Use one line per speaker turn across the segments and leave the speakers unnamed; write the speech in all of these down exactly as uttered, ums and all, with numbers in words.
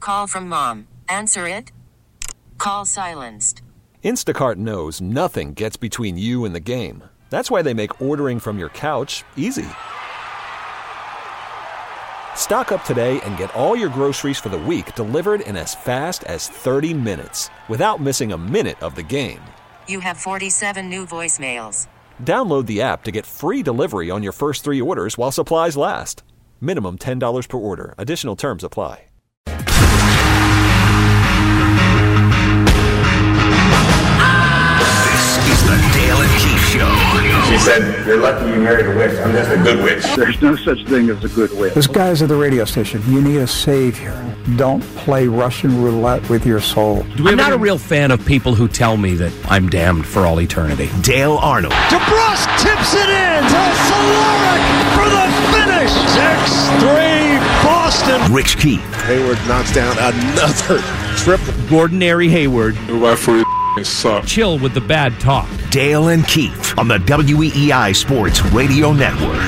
call from mom. Answer it. Call silenced.
Instacart knows nothing gets between you and the game. That's why they make ordering from your couch easy. Stock up today and get all your groceries for the week delivered in as fast as thirty minutes without missing a minute of the game.
You have forty-seven new voicemails.
Download the app to get free delivery on your first three orders while supplies last. Minimum ten dollars per order. Additional terms apply.
This is the Dale and Keith Show.
She said, you're lucky you married a witch. I'm just a good witch.
There's no such thing as a good witch. This guy's at the radio station. You need a savior. Don't play Russian roulette with your soul.
I'm not a real fan of people who tell me that I'm damned for all eternity.
Dale Arnold.
DeBrusque tips it in to Solaric for the finish. six three Boston.
Rich Keith.
Hayward knocks down another triple.
Gordon-Airy Hayward.
Referee suck.
Chill with the bad talk.
Dale and Keith on the W E E I Sports Radio Network.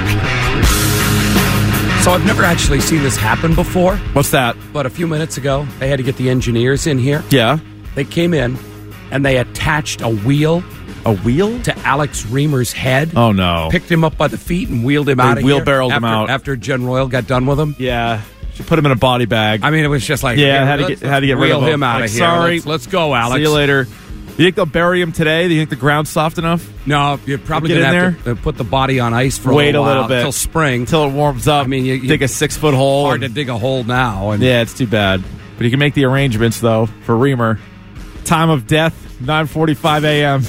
So I've never actually seen this happen before.
What's that?
But a few minutes ago, they had to get the engineers in here.
Yeah.
They came in, and they attached a wheel.
A wheel?
To Alex Reamer's head.
Oh, no.
Picked him up by the feet and wheeled him
they
out of
wheel
here.
barreled
after,
him out.
After Jen Royal got done with him.
Yeah. She put him in a body bag.
I mean, it was just like...
Yeah,
okay,
had to get, had to get rid
wheel
of him.
him out
like,
of here.
Sorry.
Let's, let's go, Alex.
See you later. You think they'll bury him today? Do you think the ground's soft enough?
No, you're probably
Get
going to
in
have to put the body on ice for
Wait
a little,
a little
while,
bit.
until spring.
Until it warms up.
I mean, you, you,
dig a six-foot hole.
Hard
and,
to dig a hole now. And
yeah, it's too bad. But you can make the arrangements, though, for Reamer. Time of death, nine forty-five a.m.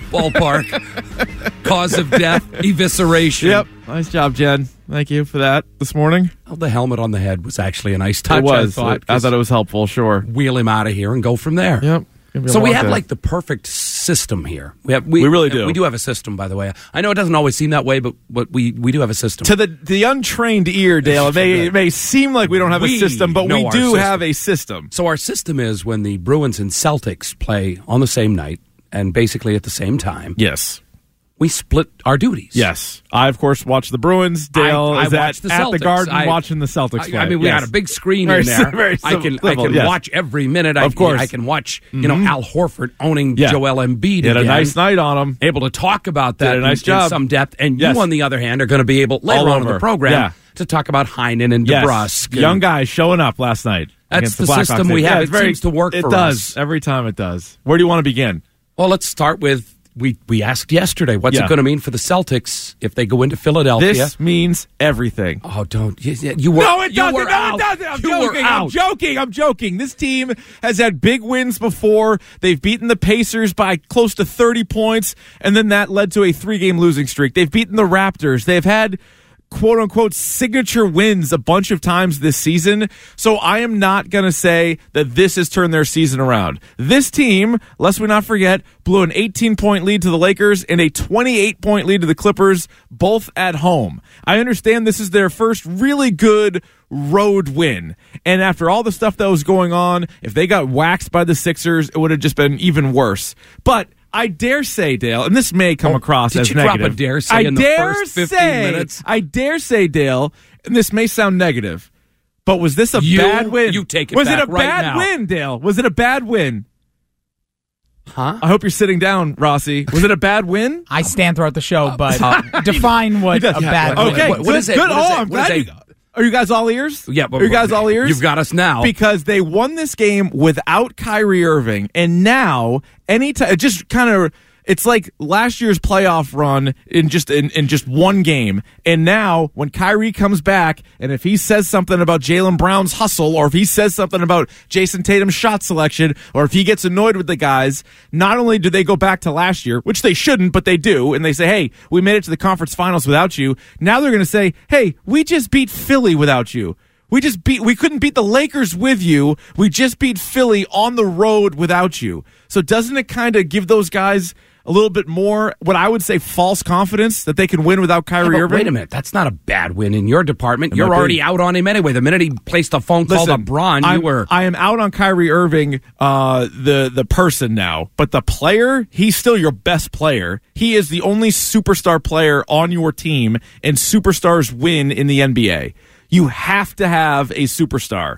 Ballpark. Cause of death, evisceration.
Yep. Nice job, Jen. Thank you for that this morning.
Oh, the helmet on the head was actually a nice touch.
It was.
I thought,
I thought it was helpful, sure.
Wheel him out of here and go from there.
Yep.
So we have like the perfect system here. We have we,
we really do.
We do have a system, by the way. I know it doesn't always seem that way, but but we, we do have a system.
To the the untrained ear, Dale, it may, it may seem like we don't have
we
a system, but we do
system.
have a system.
So our system is when the Bruins and Celtics play on the same night and basically at the same time.
Yes.
We split our duties.
Yes. I, of course, watch the Bruins. Dale
I, I
is at
the,
at the Garden
I,
watching the Celtics
I,
play.
I mean, we
yes.
got a big screen
very,
in there.
Very
I can
simple,
I can
yes.
watch every minute.
Of
I,
course.
I can watch, you
mm-hmm.
know, Al Horford owning
yeah.
Joel Embiid
He had
again.
a nice night on him.
Able to talk about that
Did a nice
in,
job.
in some depth. And
yes.
you, on the other hand, are going to be able, later
All
on in
over.
the program,
yeah.
to talk about Heinen and
yes.
DeBrusque. And
young guys showing up last night.
That's the,
the
system we have.
Yeah,
it
very,
seems to work
it
for
does.
us.
Every time it does. Where do you want to begin?
Well, let's start with, we, we asked yesterday, what's
yeah.
it going to mean for the Celtics if they go into Philadelphia?
This means everything.
Oh, don't. You, you were
No, it
you
doesn't.
were
No,
out.
it doesn't. I'm
you
joking.
Were
I'm
out.
joking. I'm joking. This team has had big wins before. They've beaten the Pacers by close to thirty points, and then that led to a three-game losing streak. They've beaten the Raptors. They've had quote-unquote signature wins a bunch of times this season, so I am not going to say that this has turned their season around. This team, lest we not forget, blew an eighteen-point lead to the Lakers and a twenty-eight-point lead to the Clippers, both at home. I understand this is their first really good road win, and after all the stuff that was going on, if they got waxed by the Sixers, it would have just been even worse. But I dare say, Dale, and this may come
oh,
across
did
as
you
negative.
Drop a dare say
I
in the
dare
first fifteen
say,
minutes?
I dare say, Dale, and this may sound negative, but was this a
you,
bad win?
You take it
was
back
it a
right
bad
now.
win, Dale? Was it a bad win?
Huh?
I hope you're sitting down, Rossi. Was it a bad win?
I stand throughout the show, but uh, define what a bad win.
Okay,
what, what
good,
is it?
good.
What is
oh,
it?
I'm
What is
glad
it?
you. Are you guys all ears?
Yeah, but
are you guys all ears?
You've got us now
because they won this game without Kyrie Irving, and now anytime it just kind of. It's like last year's playoff run in just in, in just one game. And now when Kyrie comes back, and if he says something about Jaylen Brown's hustle, or if he says something about Jason Tatum's shot selection, or if he gets annoyed with the guys, not only do they go back to last year, which they shouldn't, but they do, and they say, hey, we made it to the conference finals without you. Now they're going to say, hey, we just beat Philly without you. We just beat. We couldn't beat the Lakers with you. We just beat Philly on the road without you. So doesn't it kind of give those guys a little bit more, what I would say, false confidence that they can win without Kyrie
yeah,
Irving?
Wait a minute. That's not a bad win in your department.
Am
You're
I
already
big?
out on him anyway. The minute he placed a phone call
Listen,
to Braun,
I'm,
you were...
I am out on Kyrie Irving, uh, the, the person now. But the player, he's still your best player. He is the only superstar player on your team, and superstars win in the N B A. You have to have a superstar.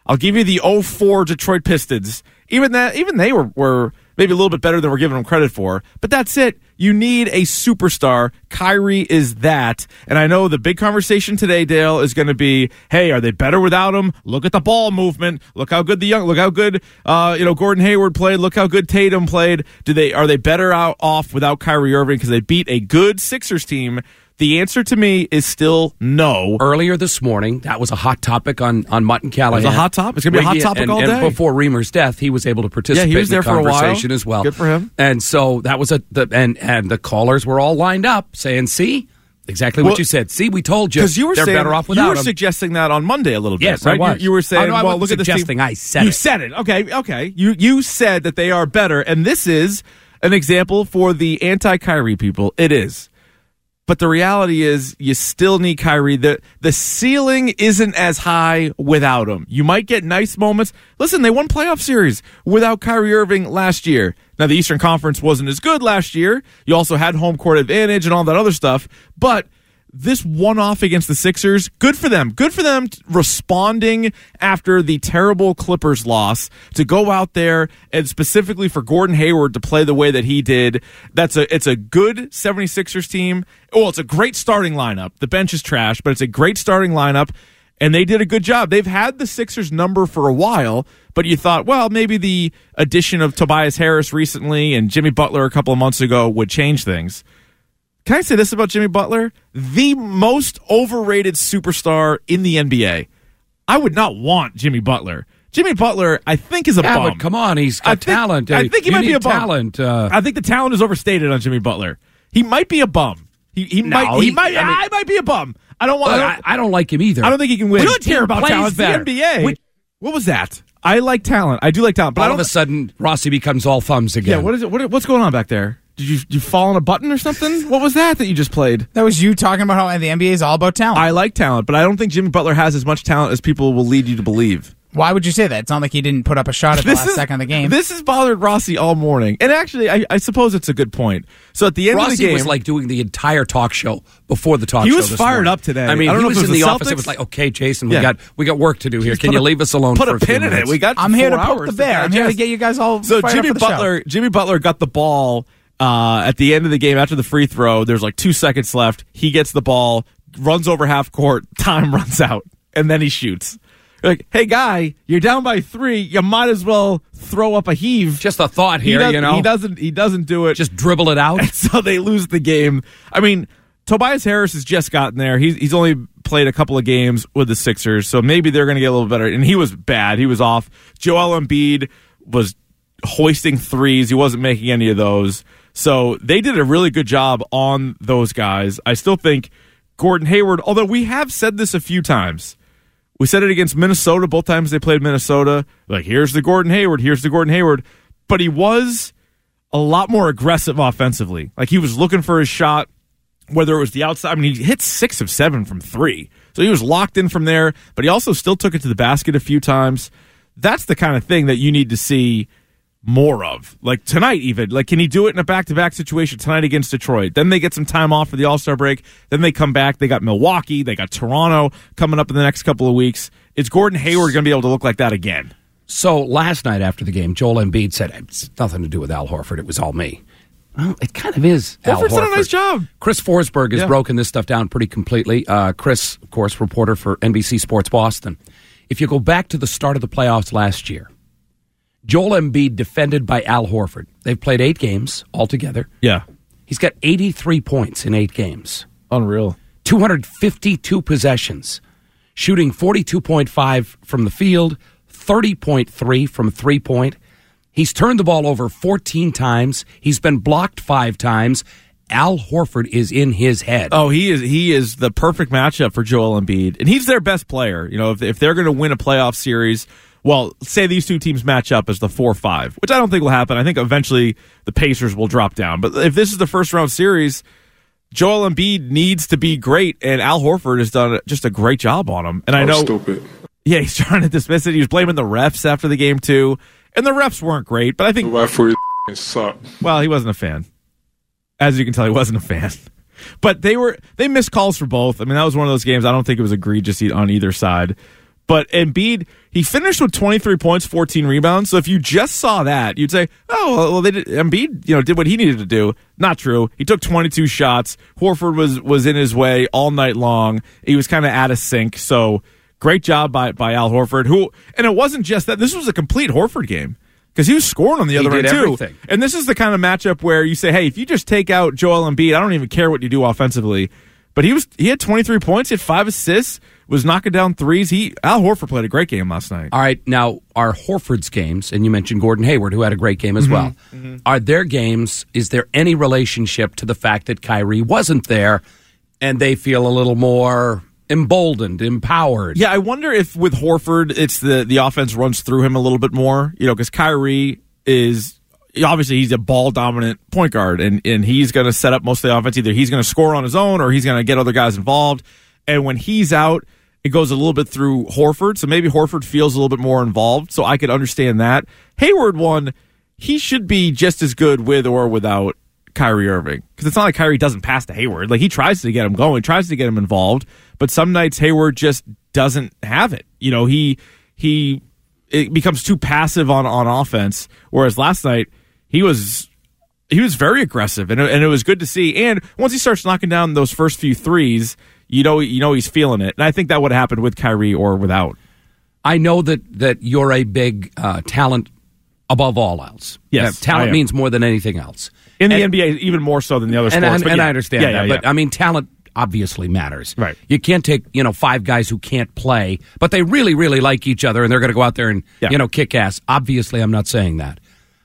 I'll give you the oh four Detroit Pistons. Even that, even they were, were maybe a little bit better than we're giving them credit for. But that's it. You need a superstar. Kyrie is that. And I know the big conversation today, Dale, is going to be, hey, are they better without him? Look at the ball movement. Look how good the young, look how good, uh, you know, Gordon Hayward played. Look how good Tatum played. Do they, are they better out off without Kyrie Irving because they beat a good Sixers team? The answer to me is still no.
Earlier this morning, that was a hot topic on, on Mutt and Callahan.
It was a hot topic. It's going to be a hot topic
and,
all
and
day.
Before Reamer's death, he was able to participate
yeah, he was
in
there
the
for a
conversation
while.
as well.
Good for him.
And so that was a the, and and the callers were all lined up saying, "See, exactly what
well,
you said. See, we told you
because you were
they're
saying,
better off without
you were
him."
suggesting that on Monday a little bit.
Yes,
right?
I was.
You, you were saying,
oh, no,
"Well, look at this team."
Suggesting I said
you
it.
said it. Okay, okay. You you said that they are better, and this is an example for the anti-Kyrie people. It is. But the reality is you still need Kyrie. The, the ceiling isn't as high without him. You might get nice moments. Listen, they won playoff series without Kyrie Irving last year. Now, the Eastern Conference wasn't as good last year. You also had home court advantage and all that other stuff. But this one-off against the Sixers, good for them. Good for them responding after the terrible Clippers loss to go out there and specifically for Gordon Hayward to play the way that he did. That's a it's a good seventy-sixers team. Well, it's a great starting lineup. The bench is trash, but it's a great starting lineup, and they did a good job. They've had the Sixers number for a while, but you thought, well, maybe the addition of Tobias Harris recently and Jimmy Butler a couple of months ago would change things. Can I say this about Jimmy Butler? The most overrated superstar in the N B A. I would not want Jimmy Butler. Jimmy Butler, I think, is a
yeah,
bum.
But come on, he's got
I think,
talent.
I think he
you
might be a bum.
Talent. Uh,
I think the talent is overstated on Jimmy Butler. He might be a bum. He he
no,
might he,
he
might
I, mean,
I might be a bum. I don't want.
Well,
I, don't,
I, I don't like him either.
I don't think he can win.
We don't care about talent.
It's the N B A. We, what was that? I like talent. I do like talent. But
all
I don't,
of a sudden, Rossi becomes all thumbs again.
Yeah. What is it? What, what's going on back there? Did you you fall on a button or something? What was that that you just played?
That was you talking about how the N B A is all about talent.
I like talent, but I don't think Jimmy Butler has as much talent as people will lead you to believe.
Why would you say that? It's not like he didn't put up a shot at the
this
last
is,
second of the game.
This has bothered Rossi all morning. And actually, I, I suppose it's a good point. So at the end
Rossi
of the game...
was like doing the entire talk show before the talk
he
show.
He was
this
fired
morning.
up today.
I mean,
I don't
he
know
was
if it
in
was
the,
the
office.
Celtics.
It was like, okay, Jason, we
yeah.
got we got work to do here.
Just
Can you
a,
leave us alone
put
for
a
a few
pin in
minutes?
it. We got
I'm here to
hours
poke the bear.
to
I'm here to get you guys all
So
fired
Jimmy
up for the
Butler,
show.
Jimmy Butler got the ball uh, at the end of the game after the free throw. There's like two seconds left. He gets the ball, runs over half court. Time runs out, and then he shoots. Like, hey, guy, you're down by three. You might as well throw up a heave.
Just a thought
He
here,
does-
you know.
He doesn't. He doesn't do it.
Just dribble it out.
And so they lose the game. I mean, Tobias Harris has just gotten there. He's he's only played a couple of games with the Sixers, so maybe they're going to get a little better. And he was bad. He was off. Joel Embiid was hoisting threes. He wasn't making any of those. So they did a really good job on those guys. I still think Gordon Hayward, although we have said this a few times. We said it against Minnesota both times they played Minnesota. Like, here's the Gordon Hayward, here's the Gordon Hayward. But he was a lot more aggressive offensively. Like, he was looking for his shot, whether it was the outside. I mean, he hit six of seven from three. So he was locked in from there, but he also still took it to the basket a few times. That's the kind of thing that you need to see more of. Like tonight even. Like, can he do it in a back-to-back situation tonight against Detroit? Then they get some time off for the All-Star break. Then they come back. They got Milwaukee. They got Toronto coming up in the next couple of weeks. Is Gordon Hayward going to be able to look like that again?
So last night after the game, Joel Embiid said, it's nothing to do with Al Horford. It was all me. Well, it kind of is.
Horford's
Al Horford.
done a nice job.
Chris Forsberg has
Yeah.
broken this stuff down pretty completely. Uh, Chris, of course, reporter for N B C Sports Boston. If you go back to the start of the playoffs last year, Joel Embiid defended by Al Horford. They've played eight games altogether.
Yeah.
He's got eighty-three points in eight games.
Unreal.
two hundred fifty-two possessions, shooting forty-two point five from the field, thirty point three from three-point. He's turned the ball over fourteen times. He's been blocked five times. Al Horford is in his head.
Oh, he is he is the perfect matchup for Joel Embiid. And he's their best player. You know, if, if they're going to win a playoff series, well, say these two teams match up as the four five, which I don't think will happen. I think eventually the Pacers will drop down. But if this is the first round series, Joel Embiid needs to be great, and Al Horford has done just a great job on him. And I know,
stupid.
Yeah, he's trying to dismiss it. He was blaming the refs after the game too, and the refs weren't great. But I think,
The referee suck.
well, he wasn't a fan. As you can tell, he wasn't a fan. But they were they missed calls for both. I mean, that was one of those games. I don't think it was egregious on either side. But Embiid, he finished with twenty-three points, fourteen rebounds. So if you just saw that, you'd say, "Oh, well, they did, Embiid, you know, did what he needed to do." Not true. He took twenty-two shots. Horford was was in his way all night long. He was kind of out of sync. So great job by by Al Horford. Who and it wasn't just that. This was a complete Horford game because he was scoring on the other end too.
Everything.
And this is the kind of matchup where you say, "Hey, if you just take out Joel Embiid, I don't even care what you do offensively." But he was he had twenty-three points, he had five assists. Was knocking down threes. He Al Horford played a great game last night.
All right, now are Horford's games, and you mentioned Gordon Hayward, who had a great game as mm-hmm. well. Mm-hmm. Are their games? Is there any relationship to the fact that Kyrie wasn't there, and they feel a little more emboldened, empowered?
Yeah, I wonder if with Horford, it's the the offense runs through him a little bit more. You know, because Kyrie is. Obviously, he's a ball-dominant point guard, and, and he's going to set up most of the offense. Either he's going to score on his own or he's going to get other guys involved. And when he's out, it goes a little bit through Horford, so maybe Horford feels a little bit more involved, so I could understand that. Hayward one, he should be just as good with or without Kyrie Irving, because it's not like Kyrie doesn't pass to Hayward. Like, he tries to get him going, tries to get him involved, but some nights Hayward just doesn't have it. You know, he he it becomes too passive on, on offense, whereas last night, He was he was very aggressive, and it, and it was good to see. And once he starts knocking down those first few threes, you know you know he's feeling it. And I think that would have happened with Kyrie or without.
I know that, that you're a big uh, talent above all else.
Yes,
uh, talent means more than anything else.
In the
and,
N B A, even more so than the other sports.
And, and,
but
and
yeah.
I understand
yeah,
that,
yeah,
but
yeah.
I mean, talent obviously matters.
Right.
You can't take, you know, five guys who can't play, but they really, really like each other, and they're going to go out there and,
yeah.
you know, kick ass. Obviously, I'm not saying that.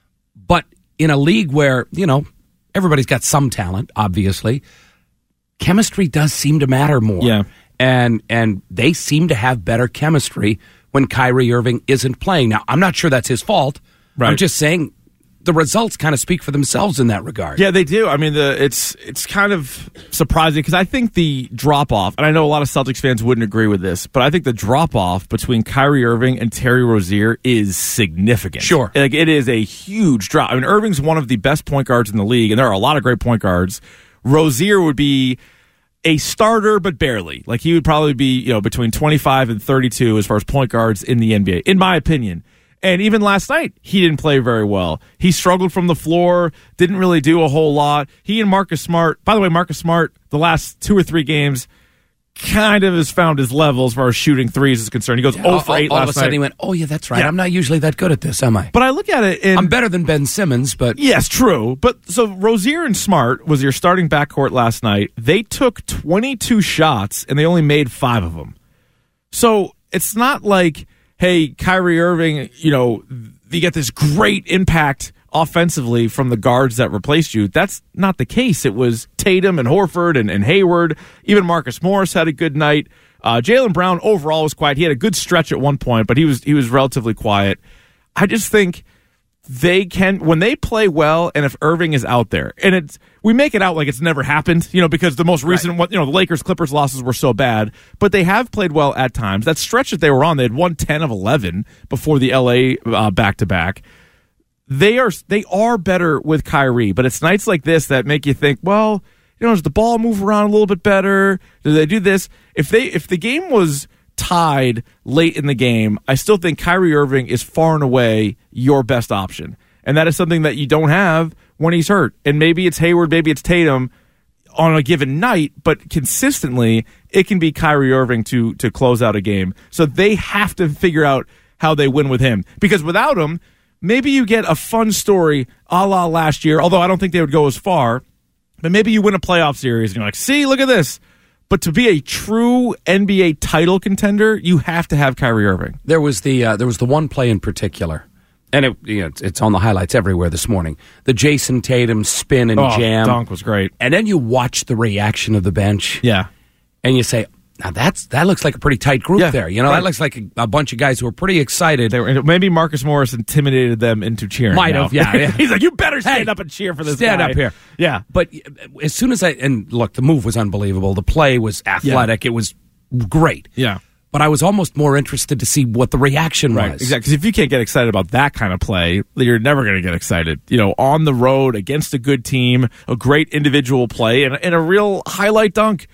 But in a league where, you know, everybody's got some talent, obviously, chemistry does seem to matter more.
Yeah.
And and they seem to have better chemistry when Kyrie Irving isn't playing. Now, I'm not sure that's his fault.
Right.
I'm just saying the results kind of speak for themselves in that regard.
Yeah, they do. I mean, the it's it's kind of surprising because I think the drop-off, and I know a lot of Celtics fans wouldn't agree with this, but I think the drop-off between Kyrie Irving and Terry Rozier is significant.
Sure.
Like, it is a huge drop. I mean, Irving's one of the best point guards in the league, and there are a lot of great point guards. Rozier would be a starter, but barely. Like, he would probably be, you know, between twenty-five and thirty-two as far as point guards in the N B A, in my opinion. And even last night, he didn't play very well. He struggled from the floor, didn't really do a whole lot. He and Marcus Smart, by the way, Marcus Smart, the last two or three games, kind of has found his level as far as shooting threes is concerned. He goes
yeah,
zero for eight
all, all
last night.
All of a sudden
night.
he went, oh, yeah, that's right.
Yeah.
I'm not usually that good at this, am I?
But I look at it, and
I'm better than Ben Simmons, but...
Yes, true. But so Rozier and Smart was your starting backcourt last night. They took twenty-two shots, and they only made five of them. So it's not like, hey, Kyrie Irving, you know, you get this great impact offensively from the guards that replaced you. That's not the case. It was Tatum and Horford and, and Hayward. Even Marcus Morris had a good night. Uh, Jaylen Brown overall was quiet. He had a good stretch at one point, but he was he was relatively quiet. I just think they can, when they play well, and if Irving is out there, and it's, we make it out like it's never happened, you know, because the most recent
right.
one, you know, the Lakers Clippers losses were so bad, but they have played well at times. That stretch that they were on, they had won ten of eleven before the L A uh, back-to-back. They are they are better with Kyrie, but it's nights like this that make you think, well, you know, does the ball move around a little bit better? Do they do this? If they if the game was tied late in the game, I still think Kyrie Irving is far and away your best option. And that is something that you don't have when he's hurt. And maybe it's Hayward, maybe it's Tatum on a given night, but consistently it can be Kyrie Irving to to close out a game. So they have to figure out how they win with him. Because without him, maybe you get a fun story a la last year, although I don't think they would go as far. But maybe you win a playoff series and you're like, see, look at this. But to be a true N B A title contender, you have to have Kyrie Irving.
There was the uh, there was the one play in particular, and it, you know, it's, it's on the highlights everywhere this morning. The Jason Tatum spin and
oh,
jam.
Dunk was great.
And then you watch the reaction of the bench.
Yeah.
And you say, now that's that looks like a pretty tight group
yeah,
there. You know,
right.
that looks like a, a bunch of guys who are pretty excited.
They were, maybe Marcus Morris intimidated them into cheering.
Might
now.
have, yeah, yeah.
He's like, you better stand
hey,
up and cheer for this
stand
guy.
up here.
Yeah.
But as soon as I, and look, the move was unbelievable. The play was athletic. Yeah. It was great.
Yeah.
But I was almost more interested to see what the reaction
right,
was.
Exactly. Because if you can't get excited about that kind of play, you're never going to get excited. You know, on the road against a good team, a great individual play, and, and a real highlight dunk.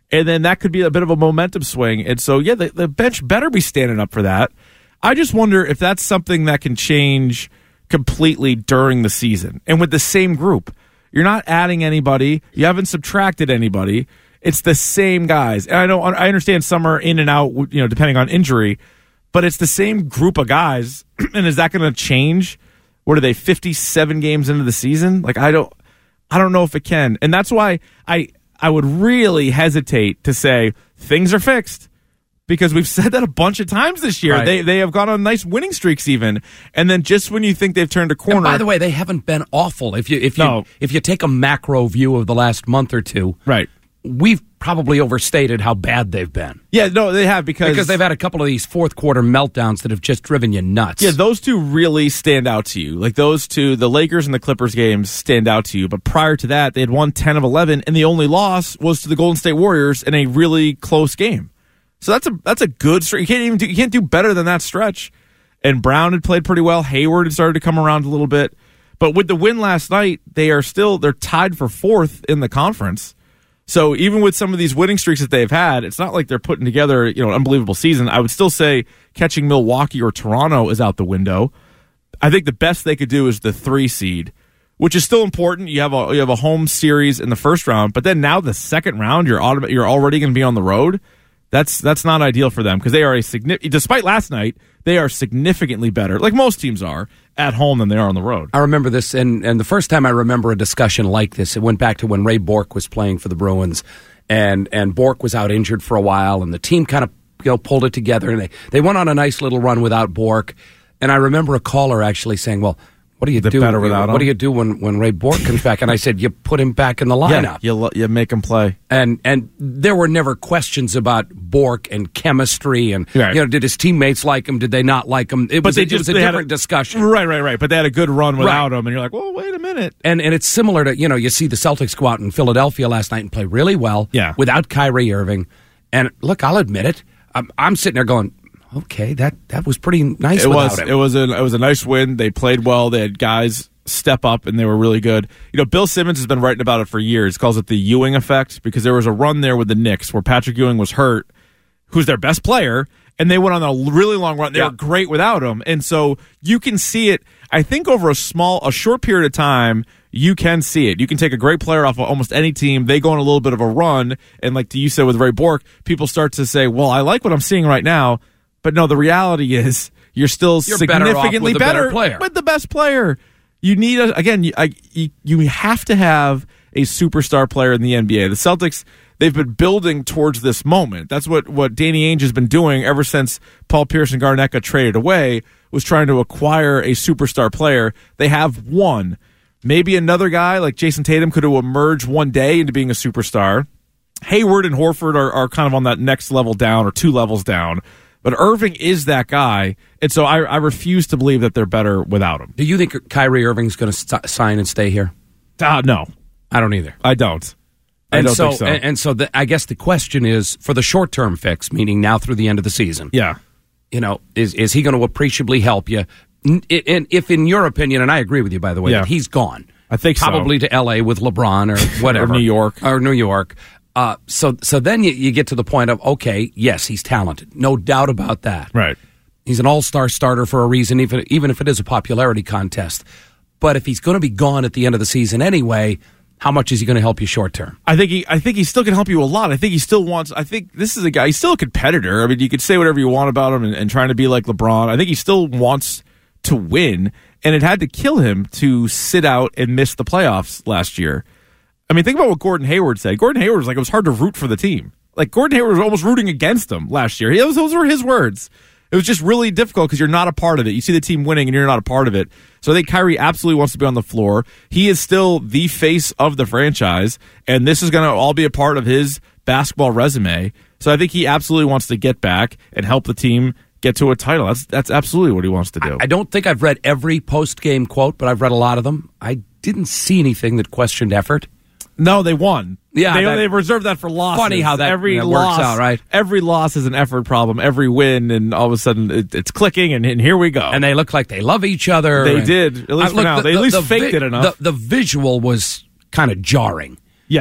And then that could be a bit of a momentum swing. And so, yeah, the, the bench better be standing up for that. I just wonder if that's something that can change completely during the season. And with the same group, you're not adding anybody. You haven't subtracted anybody. It's the same guys. And I know I understand some are in and out, you know, depending on injury, but it's the same group of guys. And is that going to change? What are they, fifty-seven games into the season? Like, I don't, I don't know if it can. And that's why I, I would really hesitate to say things are fixed, because we've said that a bunch of times this year.
Right.
They they have gone on nice winning streaks even, and then just when you think they've turned a corner.
And by the way, they haven't been awful. If you if you
No.
if you take a macro view of the last month or two,
right,
we've probably overstated how bad they've been.
Yeah, no, they have because
because they've had a couple of these fourth quarter meltdowns that have just driven you nuts.
Yeah, those two really stand out to you. Like those two, the Lakers and the Clippers games stand out to you. But prior to that, they had won ten of eleven, and the only loss was to the Golden State Warriors in a really close game. So that's a that's a good stretch. You can't even do, you can't do better than that stretch. And Brown had played pretty well. Hayward had started to come around a little bit. But with the win last night, they are still they're tied for fourth in the conference. So even with some of these winning streaks that they've had, it's not like they're putting together, you know, an unbelievable season. I would still say catching Milwaukee or Toronto is out the window. I think the best they could do is the three seed, which is still important. You have a you have a home series in the first round, but then now the second round, you're autom- you're already going to be on the road. That's that's not ideal for them because they are a significant. Despite last night, they are significantly better, like most teams are, at home than they are on the road.
I remember this, and, and the first time I remember a discussion like this, it went back to when Ray Bourque was playing for the Bruins, and and Bourque was out injured for a while, and the team kind of you know pulled it together, and they, they went on a nice little run without Bourque. And I remember a caller actually saying, well, what do you
They're
do?
better without
what
him.
do you do when, when Ray Bourque comes back? And I said, you put him back in the lineup.
Yeah, you, you make him play.
And and there were never questions about Bourque and chemistry and
Right.
you know did his teammates like him? Did they not like him? It
But
was,
they
a, it
just-
was a
they had
different
a-
discussion.
Right, right, right. But they had a good run without
Right.
him, and you're like, well, wait a minute.
And and it's similar to, you know, you see the Celtics go out in Philadelphia last night and play really well
Yeah.
without Kyrie Irving. And look, I'll admit it. I'm, I'm sitting there going, okay, that, that was pretty nice
It
without
was
him.
it was a it was a nice win. They played well. They had guys step up, and they were really good. You know, Bill Simmons has been writing about it for years. He calls it the Ewing effect because there was a run there with the Knicks where Patrick Ewing was hurt, who's their best player, and they went on a really long run. They
Yeah.
were great without him, and so you can see it. I think over a small, a short period of time, you can see it. You can take a great player off of almost any team. They go on a little bit of a run, and like you said with Ray Bourque, people start to say, "Well, I like what I'm seeing right now." But no, the reality is you're still
You're better off
significantly
with a better player.
with the best player. You need a, again. You, I, you you have to have a superstar player in the N B A. The Celtics, they've been building towards this moment. That's what what Danny Ainge has been doing ever since Paul Pierce and Garnett got traded away. Was trying to acquire a superstar player. They have one. Maybe another guy like Jason Tatum could have emerged one day into being a superstar. Hayward and Horford are, are kind of on that next level down or two levels down. But Irving is that guy, and so I, I refuse to believe that they're better without him.
Do you think Kyrie Irving's going to st- sign and stay here?
Uh, no,
I don't either.
I don't. I
And
don't
so,
think so.
and, and so the, I guess the question is, for the short-term fix, meaning now through the end of the season,
yeah.
you know, is is he going to appreciably help you? N- And if, in your opinion, and I agree with you, by the way,
Yeah.
that he's gone.
I think so.
probably to L A with LeBron or whatever,
Or New York.
or New York. Uh, so so then you, you get to the point of, okay, yes, he's talented, no doubt about that.
Right.
He's an all-star starter for a reason, even even if it is a popularity contest. But if he's going to be gone at the end of the season anyway, how much is he going to help you short term?
I think he. I think he still can help you a lot. I think he still wants. I think this is a guy. He's still a competitor. I mean, you could say whatever you want about him and, and trying to be like LeBron. I think he still wants to win, and it had to kill him to sit out and miss the playoffs last year. I mean, think about what Gordon Hayward said. Gordon Hayward was like, it was hard to root for the team. Like, Gordon Hayward was almost rooting against them last year. He, those, those were his words. It was just really difficult because you're not a part of it. You see the team winning and you're not a part of it. So I think Kyrie absolutely wants to be on the floor. He is still the face of the franchise, and this is going to all be a part of his basketball resume. So I think he absolutely wants to get back and help the team get to a title. That's that's absolutely what he wants to do.
I don't think I've read every post-game quote, but I've read a lot of them. I didn't see anything that questioned effort.
No, they won.
Yeah,
they,
that-
they reserved that for losses.
Funny how that-
every
that
loss,
works out, right?
Every loss is an effort problem. Every win, and all of a sudden it, it's clicking, and, and here we go.
And they look like they love each other.
They
and-
did, at least
Uh,
for
look,
now.
the-
They at
the-
least
the
faked
vi-
it enough.
The, the visual was kind of jarring.
yeah.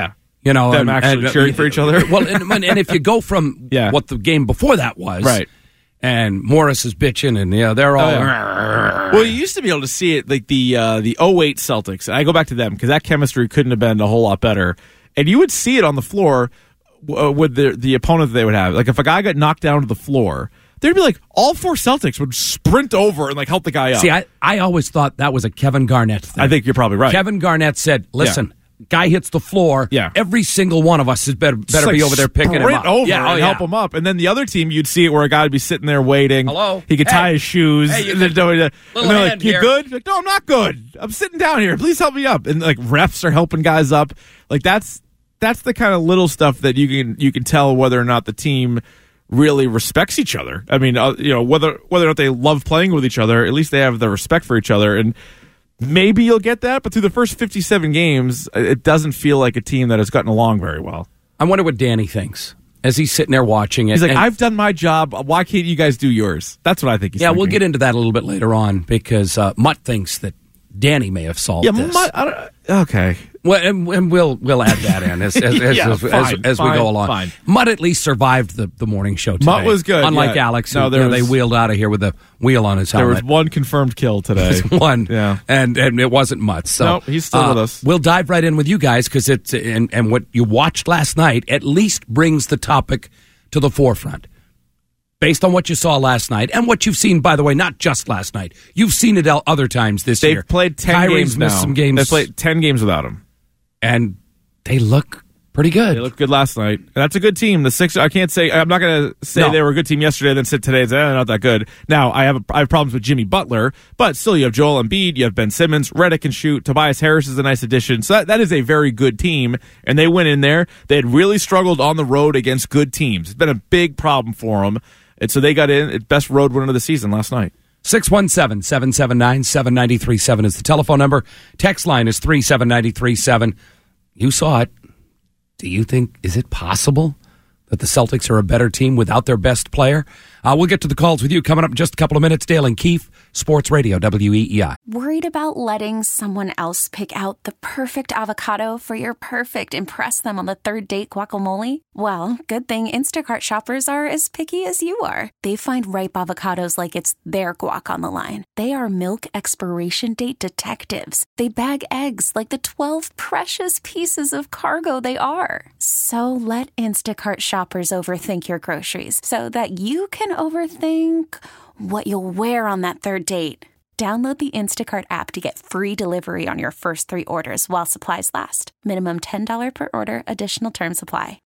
You know,
them
and,
actually
and,
cheering for each other.
Well, and, and if you go from
yeah.
what the game before that was,
right,
and Morris is bitching, and yeah, they're all.
Oh, yeah. Well, you used to be able to see it like the uh, the oh eight Celtics. I go back to them because that chemistry couldn't have been a whole lot better, and you would see it on the floor uh, with the the opponent that they would have. Like if a guy got knocked down to the floor, there'd be like all four Celtics would sprint over and like help the guy up.
See, I, I always thought that was a Kevin Garnett thing.
I think you're probably right.
Kevin Garnett said, "Listen." Yeah. Guy hits the floor.
Yeah.
Every single one of us is better better
like
be over there picking him up.
Over
yeah,
and
oh, yeah.
help him up. And then the other team, you'd see it where a guy would be sitting there waiting.
Hello?
He could
hey.
tie his shoes.
Hey,
and, then,
little
and they're like, "You
here.
good?" Like, no, I'm not good. I'm sitting down here. Please help me up. And like refs are helping guys up. Like that's that's the kind of little stuff that you can you can tell whether or not the team really respects each other. I mean, uh, you know, whether whether or not they love playing with each other, at least they have the respect for each other. And maybe you'll get that, but through the first fifty-seven games, it doesn't feel like a team that has gotten along very well.
I wonder what Danny thinks as he's sitting there watching it.
He's like,
and,
I've done my job. Why can't you guys do yours? That's what I think he's
Yeah,
thinking.
we'll get into that a little bit later on because uh, Mutt thinks that Danny may have solved
yeah,
this.
Mutt, I don't, okay.
Well, and, and we'll we'll add that in as as,
yeah,
as,
fine,
as, as
fine,
we go along.
Fine.
Mutt at least survived the, the morning show today.
Mutt was good.
Unlike
yeah.
Alex,
no,
who
there
you know,
was,
they wheeled out of here with a wheel on his
there
helmet.
was one confirmed kill today.
one.
Yeah.
And and it wasn't Mutt. So
no, he's still
uh,
with us.
We'll dive right in with you guys because it's and, and what you watched last night at least brings the topic to the forefront. Based on what you saw last night and what you've seen, by the way, not just last night. You've seen it other times this
They've
year.
They've played ten
Kyrie's
games
missed
now.
some games.
They've played ten games without him.
And they look pretty good.
They looked good last night. And that's a good team. The Sixers, I can't say, I'm not going to say
no.
they were a good team yesterday and then sit today and say, eh, they're not that good. Now, I have a, I have problems with Jimmy Butler, but still you have Joel Embiid, you have Ben Simmons, Redick can shoot, Tobias Harris is a nice addition. So that, that is a very good team. And they went in there. They had really struggled on the road against good teams. It's been a big problem for them. And so they got in, it's best road win of the season last night.
six one seven, seven seven nine, seven nine three seven is the telephone number. Text line is three seven nine three seven. You saw it. Do you think, is it possible that the Celtics are a better team without their best player? Uh, we'll get to the calls with you coming up in just a couple of minutes. Dale and Keefe, Sports Radio, W E E I.
Worried about letting someone else pick out the perfect avocado for your perfect impress them on the third date guacamole? Well, good thing Instacart shoppers are as picky as you are. They find ripe avocados like it's their guac on the line. They are milk expiration date detectives. They bag eggs like the twelve precious pieces of cargo they are. So let Instacart shoppers overthink your groceries so that you can overthink what you'll wear on that third date. Download the Instacart app to get free delivery on your first three orders while supplies last. Minimum ten dollars per order. Additional terms apply.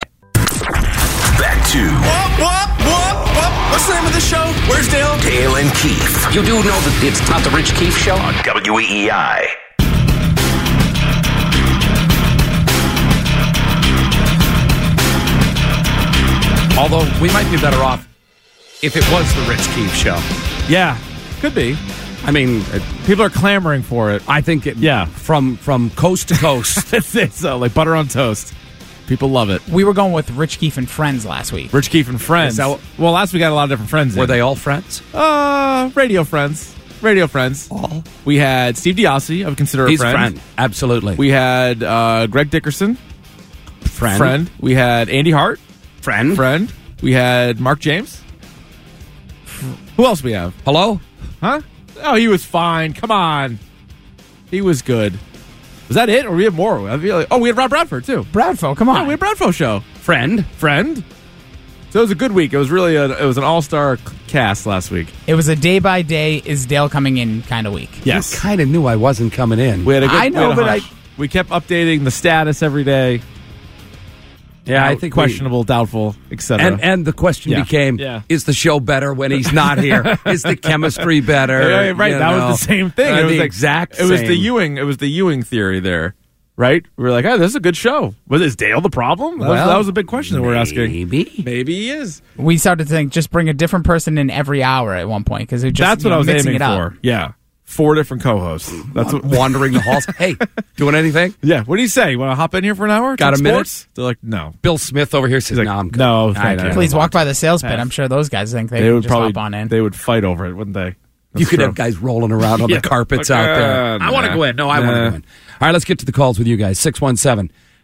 Back to
What, what, what, what? What's the name of the show? Where's Dale?
Dale and Keefe.
You do know that it's not the Rich Keefe Show?
On W E E I.
Although we might be better off if it was the Rich Keefe Show.
Yeah, could be.
I mean,
people are clamoring for it.
I think it,
yeah,
from from coast to coast.
it's it's uh, like butter on toast. People love it.
We were going with Rich Keefe and Friends last week.
Rich Keefe and Friends.
That,
well, last week we got a lot of different friends.
Were
in.
they all friends?
Uh, radio friends. Radio friends.
All.
We had Steve Diassi. I would consider
He's
a friend.
a friend. Absolutely.
We had uh, Greg Dickerson.
Friend.
Friend. We had Andy Hart.
Friend.
Friend. We had Mark James. Who else we have?
Hello?
Huh? Oh, he was fine. Come on. He was good. Was that it? Or we have more? I feel like, oh, we had Rob Bradford, too.
Bradford, come on.
Yeah, we had Bradford show.
Friend.
Friend. So it was a good week. It was really a, it was an all-star cast last week.
It was a day-by-day, is Dale coming in kind of week.
Yes.
You kind of knew I wasn't coming in.
We had a good,
I know,
we
but
I... We kept updating the status every day.
Yeah,
Doubt,
I think
questionable,
we,
doubtful, et cetera.
And and the question
yeah.
became:
yeah.
Is the show better when he's not here? Is the chemistry better?
Yeah, right,
you
that
know?
was the same thing.
Uh,
it was
the
like,
exact.
It was
same.
the Ewing. It was the Ewing theory there, right? We were like, "Oh, this is a good show." Was is Dale the problem?
Well,
that was a big question that we're asking.
Maybe,
maybe he is.
We started to think just bring a different person in every hour at one point because just
that's what
know,
I was
mixing
aiming
it
for.
up.
Yeah. Four different co-hosts. That's what,
wandering the halls. Hey, doing anything?
Yeah. What do you say? You want to hop in here for an hour?
Got
Talk
a minute?
sports? They're like, no.
Bill Smith over here says,
like,
"No, I'm good.
No, thank you.
Please walk by the sales pit. I'm sure those guys think they,
they
can
would
just
probably
hop on in.
They would fight over it, wouldn't they? That's
you could
true.
have guys rolling around on
yeah.
the carpets
like,
out there.
Uh,
I want to
nah.
go in. No, I
nah.
want to go in. All right, let's get to the calls with you guys. six one seven,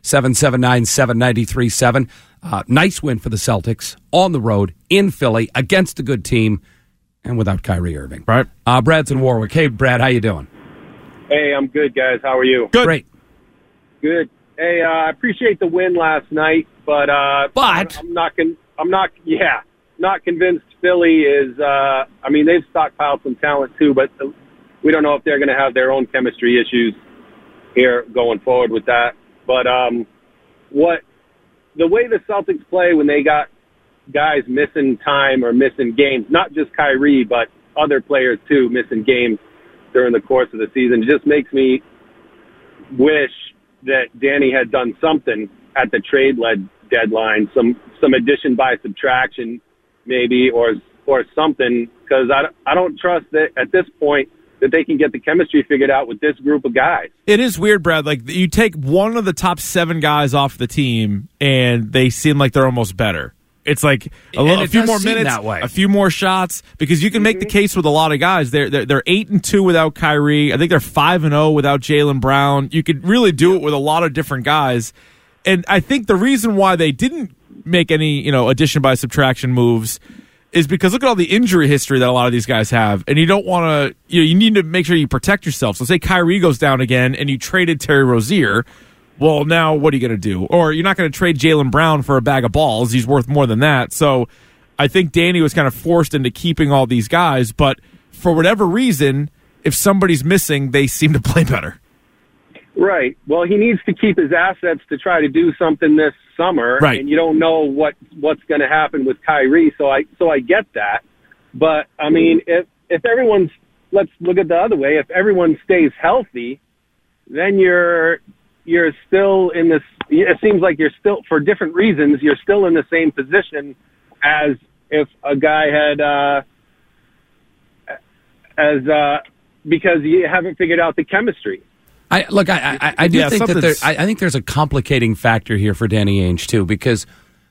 seven seven nine, seven nine three seven. Uh, nice win for the Celtics on the road in Philly against a good team and without Kyrie Irving.
Right.
Uh, Brad's in Warwick. Hey, Brad, how you doing?
Hey, I'm good, guys. How are you?
Good. Great.
Good. Hey, uh, I appreciate the win last night, but uh,
but
I'm not con- I'm not yeah not convinced Philly is. Uh, I mean, they've stockpiled some talent too, but we don't know if they're going to have their own chemistry issues here going forward with that. But um, what the way the Celtics play when they got guys missing time or missing games, not just Kyrie, but other players too missing games during the course of the season, it just makes me wish that Danny had done something at the trade-led deadline, some some addition by subtraction maybe, or or something, because I, I don't trust that at this point that they can get the chemistry figured out with this group of guys.
It is weird, Brad. Like, you take one of the top seven guys off the team, and they seem like they're almost better. It's like a, little, a few more minutes, a few more shots, because you can make the case with a lot of guys. They're, they're they're eight and two without Kyrie. I think they're five and zero without Jaylen Brown. You could really do it with a lot of different guys, and I think the reason why they didn't make any you know addition by subtraction moves is because look at all the injury history that a lot of these guys have, and you don't want to. You know, you need to make sure you protect yourself. So say Kyrie goes down again, and you traded Terry Rozier. Well, now what are you going to do? Or you're not going to trade Jaylen Brown for a bag of balls. He's worth more than that. So I think Danny was kind of forced into keeping all these guys. But for whatever reason, if somebody's missing, they seem to play better.
Right. Well, he needs to keep his assets to try to do something this summer.
Right.
And you don't know what what's going to happen with Kyrie. So I so I get that. But, I mean, if, if everyone's – let's look at the other way. If everyone stays healthy, then you're – you're still in this, it seems like you're still, for different reasons, you're still in the same position as if a guy had, uh, as, uh, because you haven't figured out the chemistry.
I look, I, I, I do
yeah,
think that there, I, I think there's a complicating factor here for Danny Ainge too, because,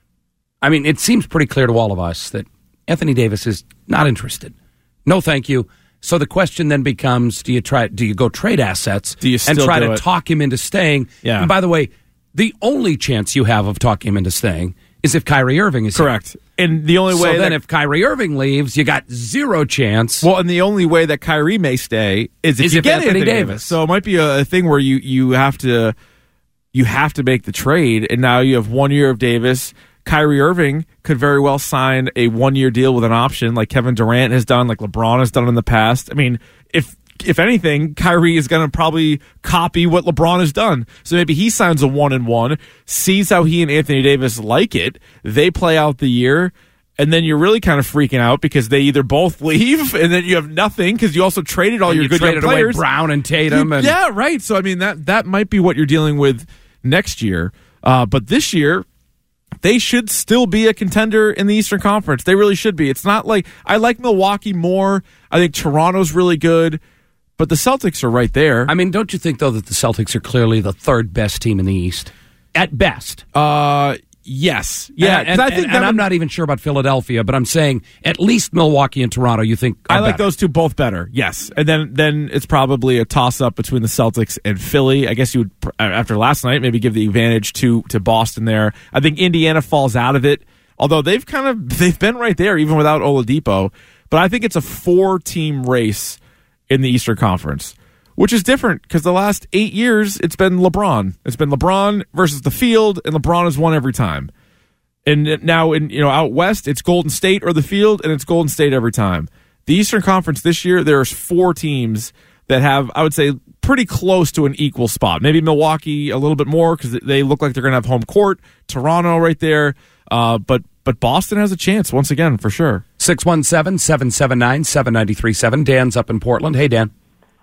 I mean, it seems pretty clear to all of us that Anthony Davis is not interested. No, thank you. So the question then becomes: Do you try? Do you go trade assets
do you
and try to
it?
talk him into staying?
Yeah.
And by the way, the only chance you have of talking him into staying is if Kyrie Irving is
correct.
Here.
And the only way
so then,
that,
if Kyrie Irving leaves, you got zero chance.
Well, and the only way that Kyrie may stay is if
is
you
if
get
Anthony,
Anthony
Davis.
Davis. So it might be a, a thing where you you have to you have to make the trade, and now you have one year of Davis. Kyrie Irving could very well sign a one-year deal with an option like Kevin Durant has done, like LeBron has done in the past. I mean, if if anything, Kyrie is going to probably copy what LeBron has done. So maybe he signs a one-and-one, sees how he and Anthony Davis like it, they play out the year, and then you're really kind of freaking out because they either both leave and then you have nothing because you also traded all
and
your
you
good young
traded
players.
Away Brown and Tatum. And
yeah, right. So, I mean, that, that might be what you're dealing with next year. Uh, but this year, they should still be a contender in the Eastern Conference. They really should be. It's not like I like Milwaukee more. I think Toronto's really good, but the Celtics are right there.
I mean, don't you think, though, that the Celtics are clearly the third best team in the East? At best.
Uh, yes. Yeah,
and, and,
I think
and, and I'm not even sure about Philadelphia, but I'm saying at least Milwaukee and Toronto you think are
I like
better.
those two both better, yes. And then then it's probably a toss-up between the Celtics and Philly. I guess you would, after last night, maybe give the advantage to, to Boston there. I think Indiana falls out of it, although they've kind of they've been right there even without Oladipo. But I think it's a four-team race in the Eastern Conference, which is different because the last eight years it's been LeBron. It's been LeBron versus the field, and LeBron has won every time. And now, in you know, out west, it's Golden State or the field, and it's Golden State every time. The Eastern Conference this year, there's four teams that have, I would say, pretty close to an equal spot. Maybe Milwaukee a little bit more because they look like they're going to have home court. Toronto right there, uh, but but Boston has a chance once again for sure.
six one seven, seven seven nine, seven nine three seven. Dan's up in Portland. Hey, Dan.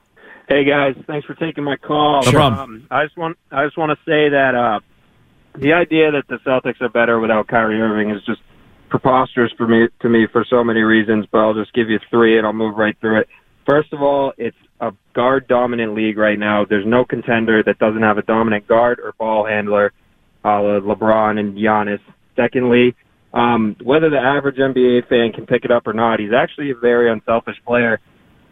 Hey guys, thanks for taking my call.
No problem.
Um, I just want I just want to say that uh, the idea that the Celtics are better without Kyrie Irving is just preposterous for me to me for so many reasons. But I'll just give you three, and I'll move right through it. First of all, it's a guard-dominant league right now. There's no contender that doesn't have a dominant guard or ball handler, uh, LeBron and Giannis. Secondly, um, whether the average N B A fan can pick it up or not, he's actually a very unselfish player.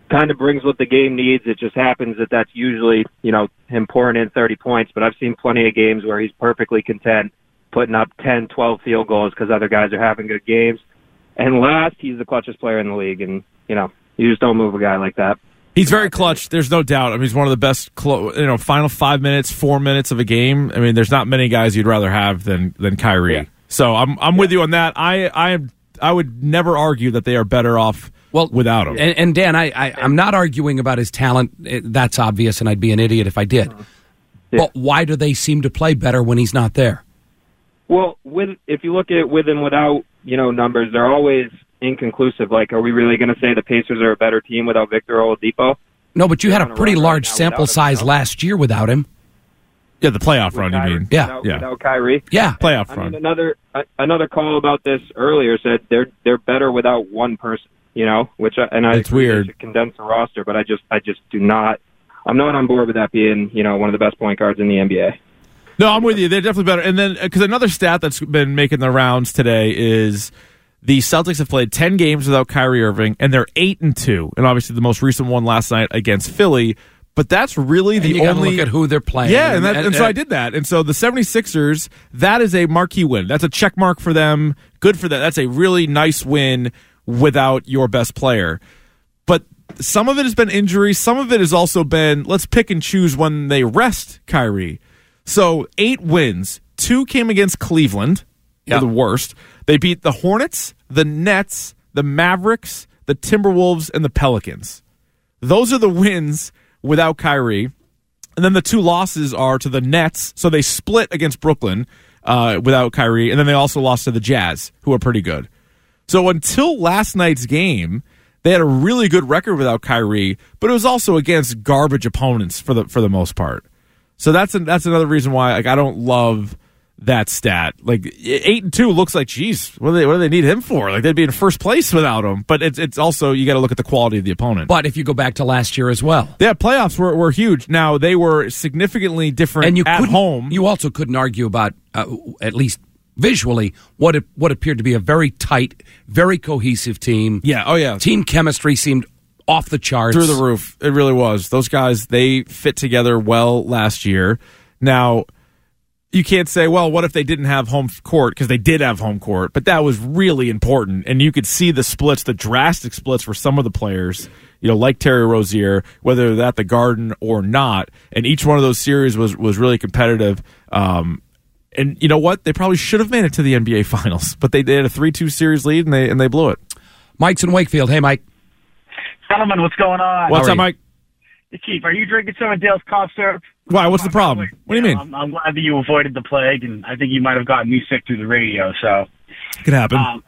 kind of brings what the game needs. It just happens that that's usually, you know, him pouring in thirty points. But I've seen plenty of games where he's perfectly content putting up ten, twelve field goals because other guys are having good games. And last, he's the clutchest player in the league. And, you know, you just don't move a guy like that.
He's very clutch. There's no doubt. I mean, he's one of the best, clo- you know, final five minutes, four minutes of a game. I mean, there's not many guys you'd rather have than than Kyrie. Yeah. So I'm I'm yeah. with you on that. I I I would never argue that they are better off well without him.
And, and Dan, I, I I'm not arguing about his talent. That's obvious, and I'd be an idiot if I did. Yeah. But why do they seem to play better when he's not there?
Well, with if you look at with and without, you know, numbers, they're always inconclusive. Like, are we really going to say the Pacers are a better team without Victor Oladipo?
No, but you had a pretty large right sample size him, last year without him.
Yeah, the playoff run,
Kyrie,
you mean?
Yeah,
without,
yeah.
Without Kyrie.
Yeah,
playoff
I
run.
Mean, another uh, another call about this earlier said they're they're better without one person. You know, which I, and I
it's weird.
Should condense the roster, but I just I just do not. I'm not on board with that being, you know, one of the best point guards in the N B A.
No, I'm with you. They're definitely better. And then, because another stat that's been making the rounds today is the Celtics have played ten games without Kyrie Irving, and they're eight and two. And obviously, the most recent one last night against Philly. But that's really
and
the
you
only.
Look at who they're playing.
Yeah, and, that,
and,
and so I did that. And so the 76ers, that is a marquee win. That's a check mark for them. Good for them. That's a really nice win without your best player. But some of it has been injury. Some of it has also been, let's pick and choose when they rest Kyrie. So eight wins. Two came against Cleveland. Yep. They're the worst. They beat the Hornets, the Nets, the Mavericks, the Timberwolves, and the Pelicans. Those are the wins without Kyrie. And then the two losses are to the Nets. So they split against Brooklyn uh, without Kyrie. And then they also lost to the Jazz, who are pretty good. So until last night's game, they had a really good record without Kyrie, but it was also against garbage opponents for the for the most part. So that's a, that's another reason why like I don't love that stat. Like eight and two looks like, geez, what do they what do they need him for? Like they'd be in first place without him. But it's it's also you got to look at the quality of the opponent.
But if you go back to last year as well,
yeah, playoffs were were huge. Now they were significantly different
and you
at home.
You also couldn't argue about uh, at least visually what it, what appeared to be a very tight, very cohesive team.
Yeah. Oh yeah.
Team chemistry seemed off the charts.
Through the roof. It really was. Those guys, they fit together well last year. Now, you can't say, well, what if they didn't have home court? Because they did have home court, but that was really important. And you could see the splits, the drastic splits for some of the players, you know, like Terry Rozier, whether they're at the Garden or not. And each one of those series was, was really competitive. Um, and you know what? They probably should have made it to the N B A Finals, but they, they had a three two series lead, and they and they blew it.
Mike's in Wakefield. Hey, Mike.
Gentlemen, what's going on?
What's up, Mike?
Chief, are you drinking some of Dale's cough syrup?
Why? What's the problem? What do you mean?
I'm, I'm glad that you avoided the plague, and I think you might have gotten me sick through the radio, so.
It could happen.
Um,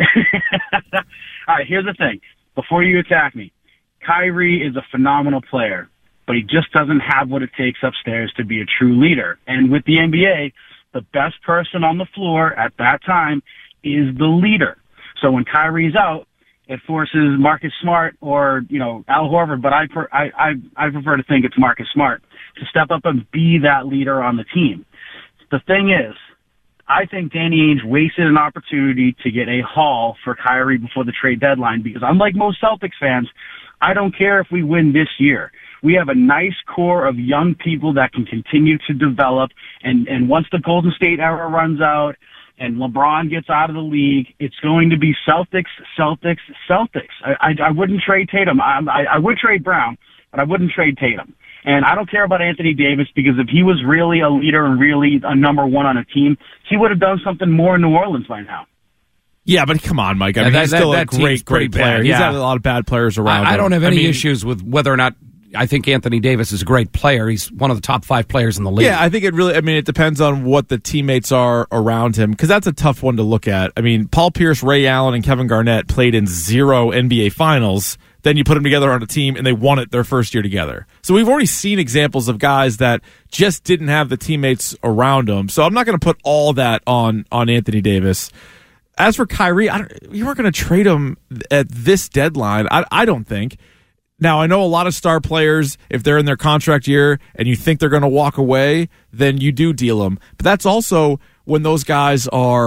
all right, here's the thing. Before you attack me, Kyrie is a phenomenal player, but he just doesn't have what it takes upstairs to be a true leader. And with the N B A, the best person on the floor at that time is the leader. So when Kyrie's out, it forces Marcus Smart or, you know, Al Horford, but I, per, I, I, I prefer to think it's Marcus Smart, to step up and be that leader on the team. The thing is, I think Danny Ainge wasted an opportunity to get a haul for Kyrie before the trade deadline because unlike most Celtics fans, I don't care if we win this year. We have a nice core of young people that can continue to develop, and, and once the Golden State era runs out, and LeBron gets out of the league, it's going to be Celtics, Celtics, Celtics. I, I, I wouldn't trade Tatum. I, I, I would trade Brown, but I wouldn't trade Tatum. And I don't care about Anthony Davis because if he was really a leader and really a number one on a team, he would have done something more in New Orleans by now.
Yeah, but come on, Mike. I mean,
yeah, that,
he's still
that,
a
that
great, great player.
Bad,
he's
yeah.
had a lot of bad players around
I,
him.
I don't have any
I mean,
issues with whether or not I think Anthony Davis is a great player. He's one of the top five players in the league.
Yeah, I think it really, I mean, it depends on what the teammates are around him, because that's a tough one to look at. I mean, Paul Pierce, Ray Allen, and Kevin Garnett played in zero N B A Finals. Then you put them together on a team, and they won it their first year together. So we've already seen examples of guys that just didn't have the teammates around them. So I'm not going to put all that on, on Anthony Davis. As for Kyrie, I don't, you weren't going to trade him at this deadline, I, I don't think. Now, I know a lot of star players, if they're in their contract year and you think they're going to walk away, then you do deal them. But that's also when those guys are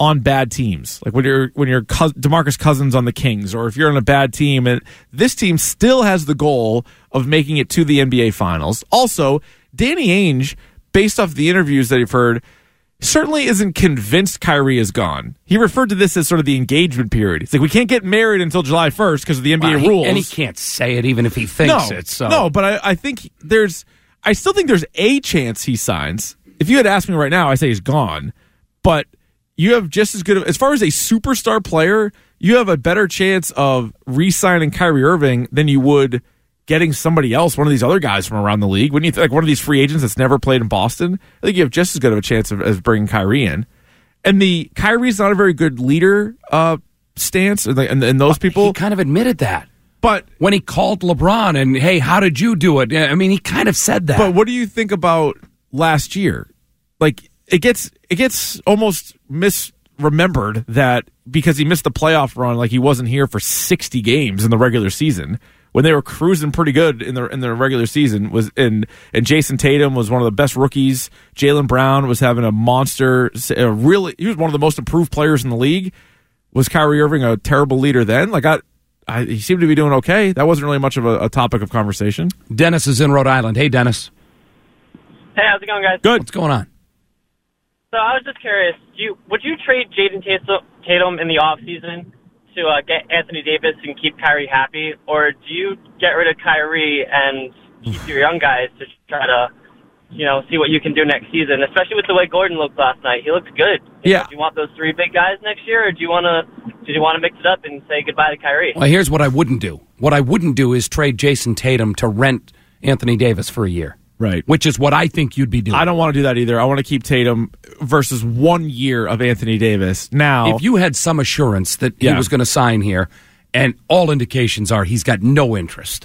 on bad teams, like when you're when you're DeMarcus Cousins on the Kings, or if you're on a bad team, and this team still has the goal of making it to the N B A Finals. Also, Danny Ainge, based off the interviews that you've heard, certainly isn't convinced Kyrie is gone. He referred to this as sort of the engagement period. It's like, we can't get married until July first because of the N B A
well, he,
rules.
And he can't say it even if he thinks
no,
it. So.
No, but I, I think there's, I still think there's a chance he signs. If you had asked me right now, I say he's gone. But you have just as good of, as far as a superstar player, you have a better chance of re-signing Kyrie Irving than you would getting somebody else, one of these other guys from around the league. Wouldn't you think, like one of these free agents that's never played in Boston? I think you have just as good of a chance of, of bringing Kyrie in. And the Kyrie's not a very good leader uh, stance, and, and, and those people.
He kind of admitted that.
But
when he called LeBron and, hey, how did you do it? I mean, he kind of said that.
But what do you think about last year? Like, it gets it gets almost misremembered that because he missed the playoff run, like he wasn't here for sixty games in the regular season when they were cruising pretty good in the in the regular season. Was and and Jason Tatum was one of the best rookies. Jaylen Brown was having a monster, a really he was one of the most improved players in the league. Was Kyrie Irving a terrible leader then? Like I, I he seemed to be doing okay. That wasn't really much of a, a topic of conversation.
Dennis is in Rhode Island. Hey, Dennis.
Hey, how's it going, guys?
Good.
What's going on?
So I was just curious, do you, would you trade Jaden Tatum in the offseason to uh, get Anthony Davis and keep Kyrie happy, or do you get rid of Kyrie and keep your young guys to try to, you know, see what you can do next season, especially with the way Gordon looked last night? He looked good.
Yeah.
Do you want those three big guys next year, or do you want to do you want to mix it up and say goodbye to Kyrie?
Well, here's what I wouldn't do. What I wouldn't do is trade Jason Tatum to rent Anthony Davis for a year.
Right.
Which is what I think you'd be doing.
I don't want to do that either. I want to keep Tatum versus one year of Anthony Davis. Now,
if you had some assurance that
yeah.
he was going to sign here, and all indications are he's got no interest.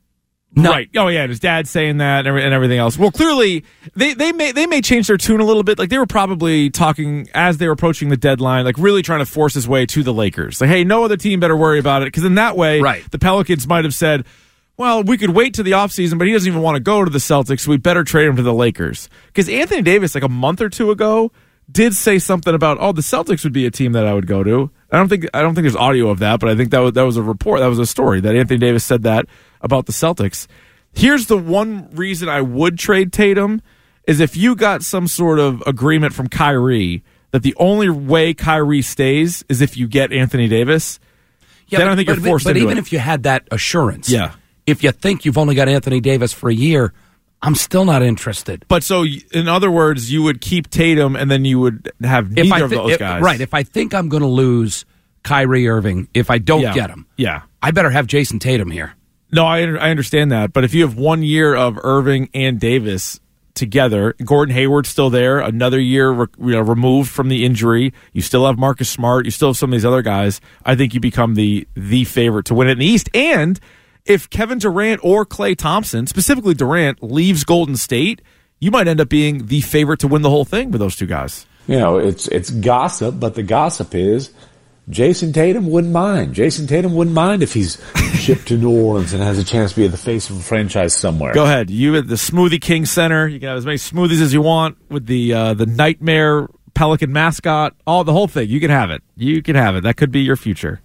No.
Right. Oh, yeah. His dad's saying that and everything else. Well, clearly, they, they may they may change their tune a little bit. Like, they were probably talking as they were approaching the deadline, like really trying to force his way to the Lakers. Like, hey, no other team better worry about it. Because in that way,
right.
the Pelicans might have said, well, we could wait to the offseason, but he doesn't even want to go to the Celtics, so we better trade him to the Lakers. Because Anthony Davis, like a month or two ago, did say something about, oh, the Celtics would be a team that I would go to. I don't think I don't think there's audio of that, but I think that was, that was a report, that was a story, that Anthony Davis said that about the Celtics. Here's the one reason I would trade Tatum, is if you got some sort of agreement from Kyrie that the only way Kyrie stays is if you get Anthony Davis,
yeah,
then
but,
I think
but,
you're forced
but,
into
But even
it.
if you had that assurance,
yeah.
if you think you've only got Anthony Davis for a year, I'm still not interested.
But so, in other words, you would keep Tatum, and then you would have neither
if I th-
of those
if,
guys.
Right. If I think I'm going to lose Kyrie Irving, if I don't
yeah.
get him,
yeah.
I better have Jason Tatum here.
No, I I understand that. But if you have one year of Irving and Davis together, Gordon Hayward's still there, another year re- you know, removed from the injury, you still have Marcus Smart, you still have some of these other guys, I think you become the the favorite to win it in the East. And if Kevin Durant or Klay Thompson, specifically Durant, leaves Golden State, you might end up being the favorite to win the whole thing with those two guys.
You know, it's it's gossip, but the gossip is Jason Tatum wouldn't mind. Jason Tatum wouldn't mind if he's shipped to New Orleans and has a chance to be at the face of a franchise somewhere.
Go ahead. You at the Smoothie King Center. You can have as many smoothies as you want with the uh, the Nightmare Pelican mascot. All the whole thing. You can have it. You can have it. That could be your future.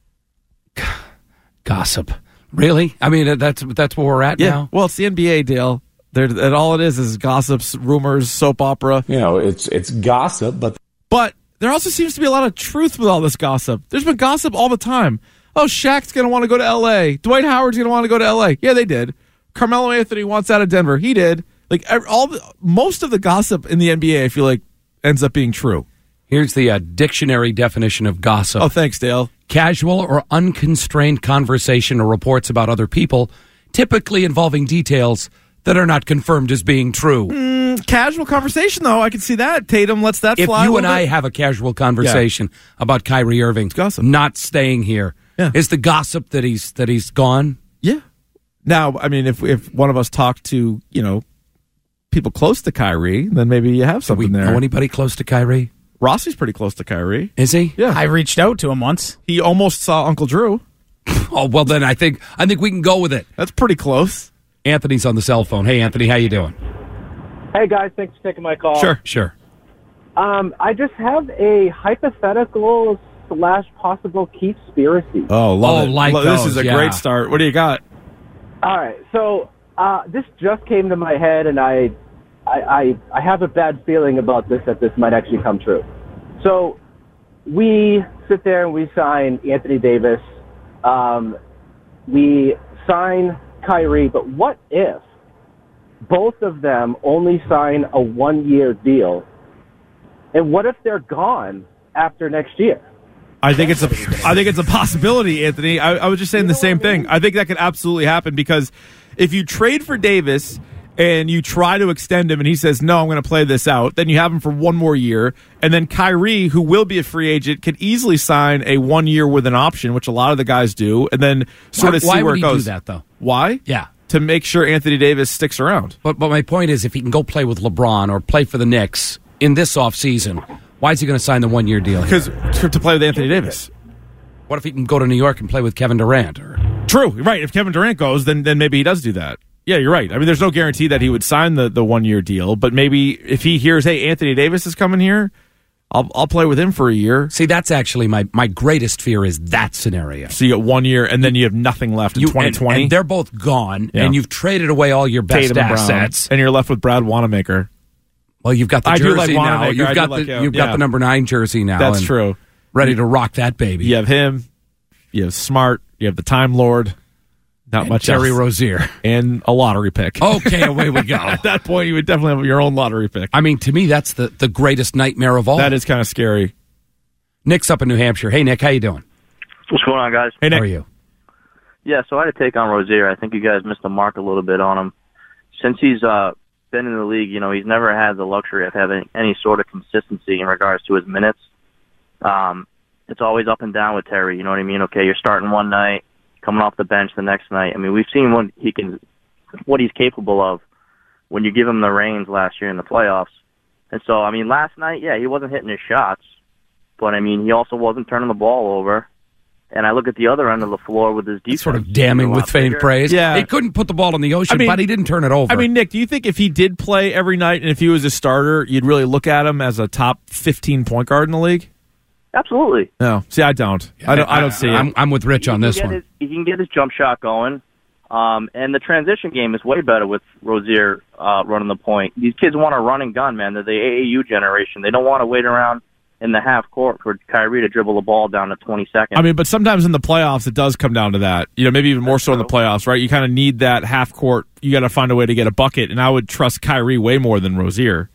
Gossip. Really? I mean, that's that's where we're at
yeah.
now?
Well, it's the N B A, Dale. They're, and all it is is gossips, rumors, soap opera.
You know, it's it's gossip, but
but there also seems to be a lot of truth with all this gossip. There's been gossip all the time. Oh, Shaq's going to want to go to L A. Dwight Howard's going to want to go to L A. Yeah, they did. Carmelo Anthony wants out of Denver. He did. Like all the, most of the gossip in the N B A, I feel like, ends up being true.
Here's the uh, dictionary definition of gossip.
Oh, thanks, Dale.
Casual or unconstrained conversation or reports about other people, typically involving details that are not confirmed as being true.
Mm, casual conversation, though. I can see that. Tatum lets that
if
fly.
If you and
bit.
I have a casual conversation yeah. about Kyrie Irving
gossip.
not staying here,
yeah.
is the gossip that he's that he's gone?
Yeah. Now, I mean, if if one of us talked to, you know, people close to Kyrie, then maybe you have something
Do we
there.
Know anybody close to Kyrie?
Rossi's pretty close to Kyrie.
Is he?
Yeah.
I reached out to him once.
He almost saw Uncle Drew.
Oh, well, then I think I think we can go with it.
That's pretty close.
Anthony's on the cell phone. Hey, Anthony, how you doing?
Hey, guys. Thanks for taking my call.
Sure.
Sure.
Um, I just have a hypothetical slash possible Keithspiracy.
Oh, love
Oh,
it.
like
Lo- this
those,
is a
yeah.
great start. What do you got?
All right, so uh, this just came to my head, and I, I, I, I have a bad feeling about this, that this might actually come true. So we sit there and we sign Anthony Davis. Um, we sign Kyrie, but what if both of them only sign a one-year deal? And what if they're gone after next year?
I think it's a, I think it's a possibility, Anthony. I, I was just saying the same thing. I think that could absolutely happen because if you trade for Davis and you try to extend him and he says, no, I'm going to play this out, then you have him for one more year. And then Kyrie, who will be a free agent, could easily sign a one year with an option, which a lot of the guys do, and then sort
why,
of see
why
where
would
it
he
goes.
do that, though?
Why?
Yeah.
To make sure Anthony Davis sticks around.
But but my point is, if he can go play with LeBron or play for the Knicks in this offseason, why is he going to sign the one-year deal?
Because to play with Anthony Davis.
What if he can go to New York and play with Kevin Durant? Or
True, right. If Kevin Durant goes, then then maybe he does do that. Yeah, you're right. I mean, there's no guarantee that he would sign the, the one-year deal, but maybe if he hears, hey, Anthony Davis is coming here, I'll I'll play with him for a year.
See, that's actually my, my greatest fear is that scenario.
So you get one year, and then you have nothing left in
You-
twenty twenty.
And, and they're both gone,
Yeah.
and you've traded away all your best
Tatum and Brown,
assets.
and you're left with Brad Wanamaker.
Well, you've got the
I do
jersey
like
now.
Wanamaker.
You've
I
got
do like
the
him.
you've
Yeah.
got the number nine jersey now.
That's
and
true.
Ready to rock that baby.
You have him. You have Smart. You have the Time Lord. Not
And
much
Terry
else.
Rozier.
And a lottery pick.
Okay, away we go.
At that point, you would definitely have your own lottery pick.
I mean, to me, that's the, the greatest nightmare of all.
That is kind of scary.
Nick's up in New Hampshire. Hey, Nick, how you doing?
What's going on, guys?
Hey, Nick.
How are you?
Yeah, so I had to take on Rozier. I think you guys missed the mark a little bit on him. Since he's uh, been in the league, you know, he's never had the luxury of having any sort of consistency in regards to his minutes. Um, it's always up and down with Terry. You know what I mean? Okay, you're starting one night, coming off the bench the next night. I mean, we've seen what he can, what he's capable of when you give him the reins last year in the playoffs. And so, I mean, last night, yeah, he wasn't hitting his shots, but I mean, he also wasn't turning the ball over. And I look at the other end of the floor with his defense.
Sort of damning with faint praise.
Yeah.
He couldn't put the ball in the ocean,
I mean-
but he didn't turn it over.
I mean, Nick, do you think if he did play every night and if he was a starter, you'd really look at him as a top fifteen point guard in the league?
Absolutely.
No. See, I don't. I don't. I don't see it.
I'm, I'm with Rich on
He can
this
get
one.
his- he can get his jump shot going. Um, and the transition game is way better with Rozier uh, running the point. These kids want to run and gun, man. They're the A A U generation. They don't want to wait around in the half court for Kyrie to dribble the ball down to twenty seconds.
I mean, but sometimes in the playoffs, it does come down to that. You know, maybe even more so in the playoffs, right? You kind of need that half court. You got to find a way to get a bucket, and I would trust Kyrie way more than Rozier.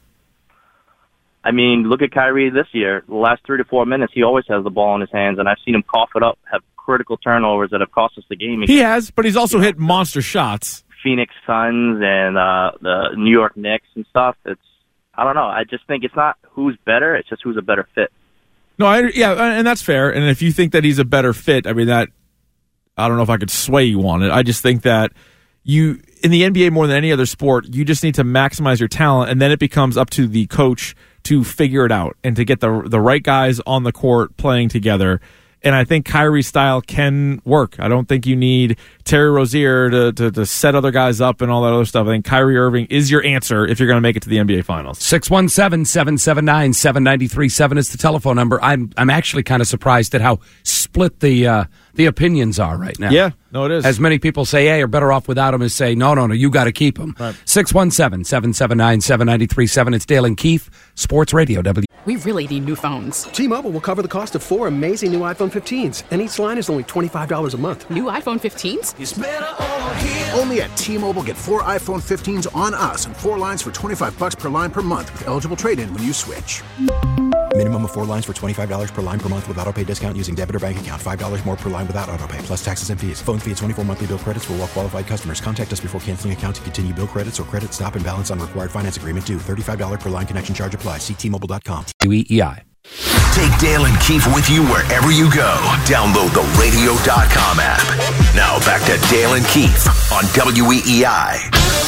I mean, look at Kyrie this year. The last three to four minutes, he always has the ball in his hands, and I've seen him cough it up, have critical turnovers that have cost us the game.
He has, but he's also hit monster shots.
Phoenix Suns and uh, the New York Knicks and stuff. It's I don't know. I just think it's not who's better. It's just who's a better fit.
No, I, yeah, and that's fair. And if you think that he's a better fit, I mean, that I don't know if I could sway you on it. I just think that you, in the N B A more than any other sport, you just need to maximize your talent, and then it becomes up to the coach to figure it out and to get the the right guys on the court playing together. And I think Kyrie's style can work. I don't think you need Terry Rozier to, to, to set other guys up and all that other stuff. I think Kyrie Irving is your answer if you're going to make it to the N B A Finals.
six one seven, seven seven nine, seven nine three seven is the telephone number. I'm I'm actually kind of surprised at how split the uh, the opinions are right now.
Yeah, no, it is.
As many people say, hey, you're better off without him, as say, no, no, no, you got to keep him.
Right.
six one seven, seven seven nine, seven nine three seven. It's Dale and Keefe, Sports Radio. W.
We really need new phones.
T-Mobile will cover the cost of four amazing new iPhone fifteens, and each line is only twenty-five dollars a month.
New iPhone fifteens?
It's better over here.
Only at T-Mobile, get four iPhone fifteens on us and four lines for twenty-five bucks per line per month with eligible trade-in when you switch.
Minimum of four lines for twenty-five dollars per line per month with autopay discount using debit or bank account. five dollars more per line without autopay, plus taxes and fees. Phone fee at twenty-four monthly bill credits for well-qualified customers. Contact us before canceling account to continue bill credits or credit stop and balance on required finance agreement due. thirty-five dollars per line connection charge applies. See T Mobile dot com.
W E I.
Take Dale and Keefe with you wherever you go. Download the radio dot com app. Now back to Dale and Keefe on W E E I.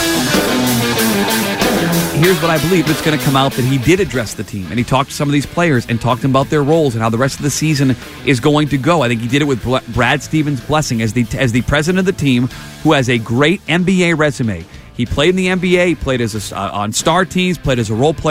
Here's what I believe. It's going to come out that he did address the team, and he talked to some of these players and talked to them about their roles and how the rest of the season is going to go. I think he did it with Brad Stevens' blessing as the as the president of the team, who has a great N B A resume. He played in the N B A, he played as a, uh, on star teams, played as a role player.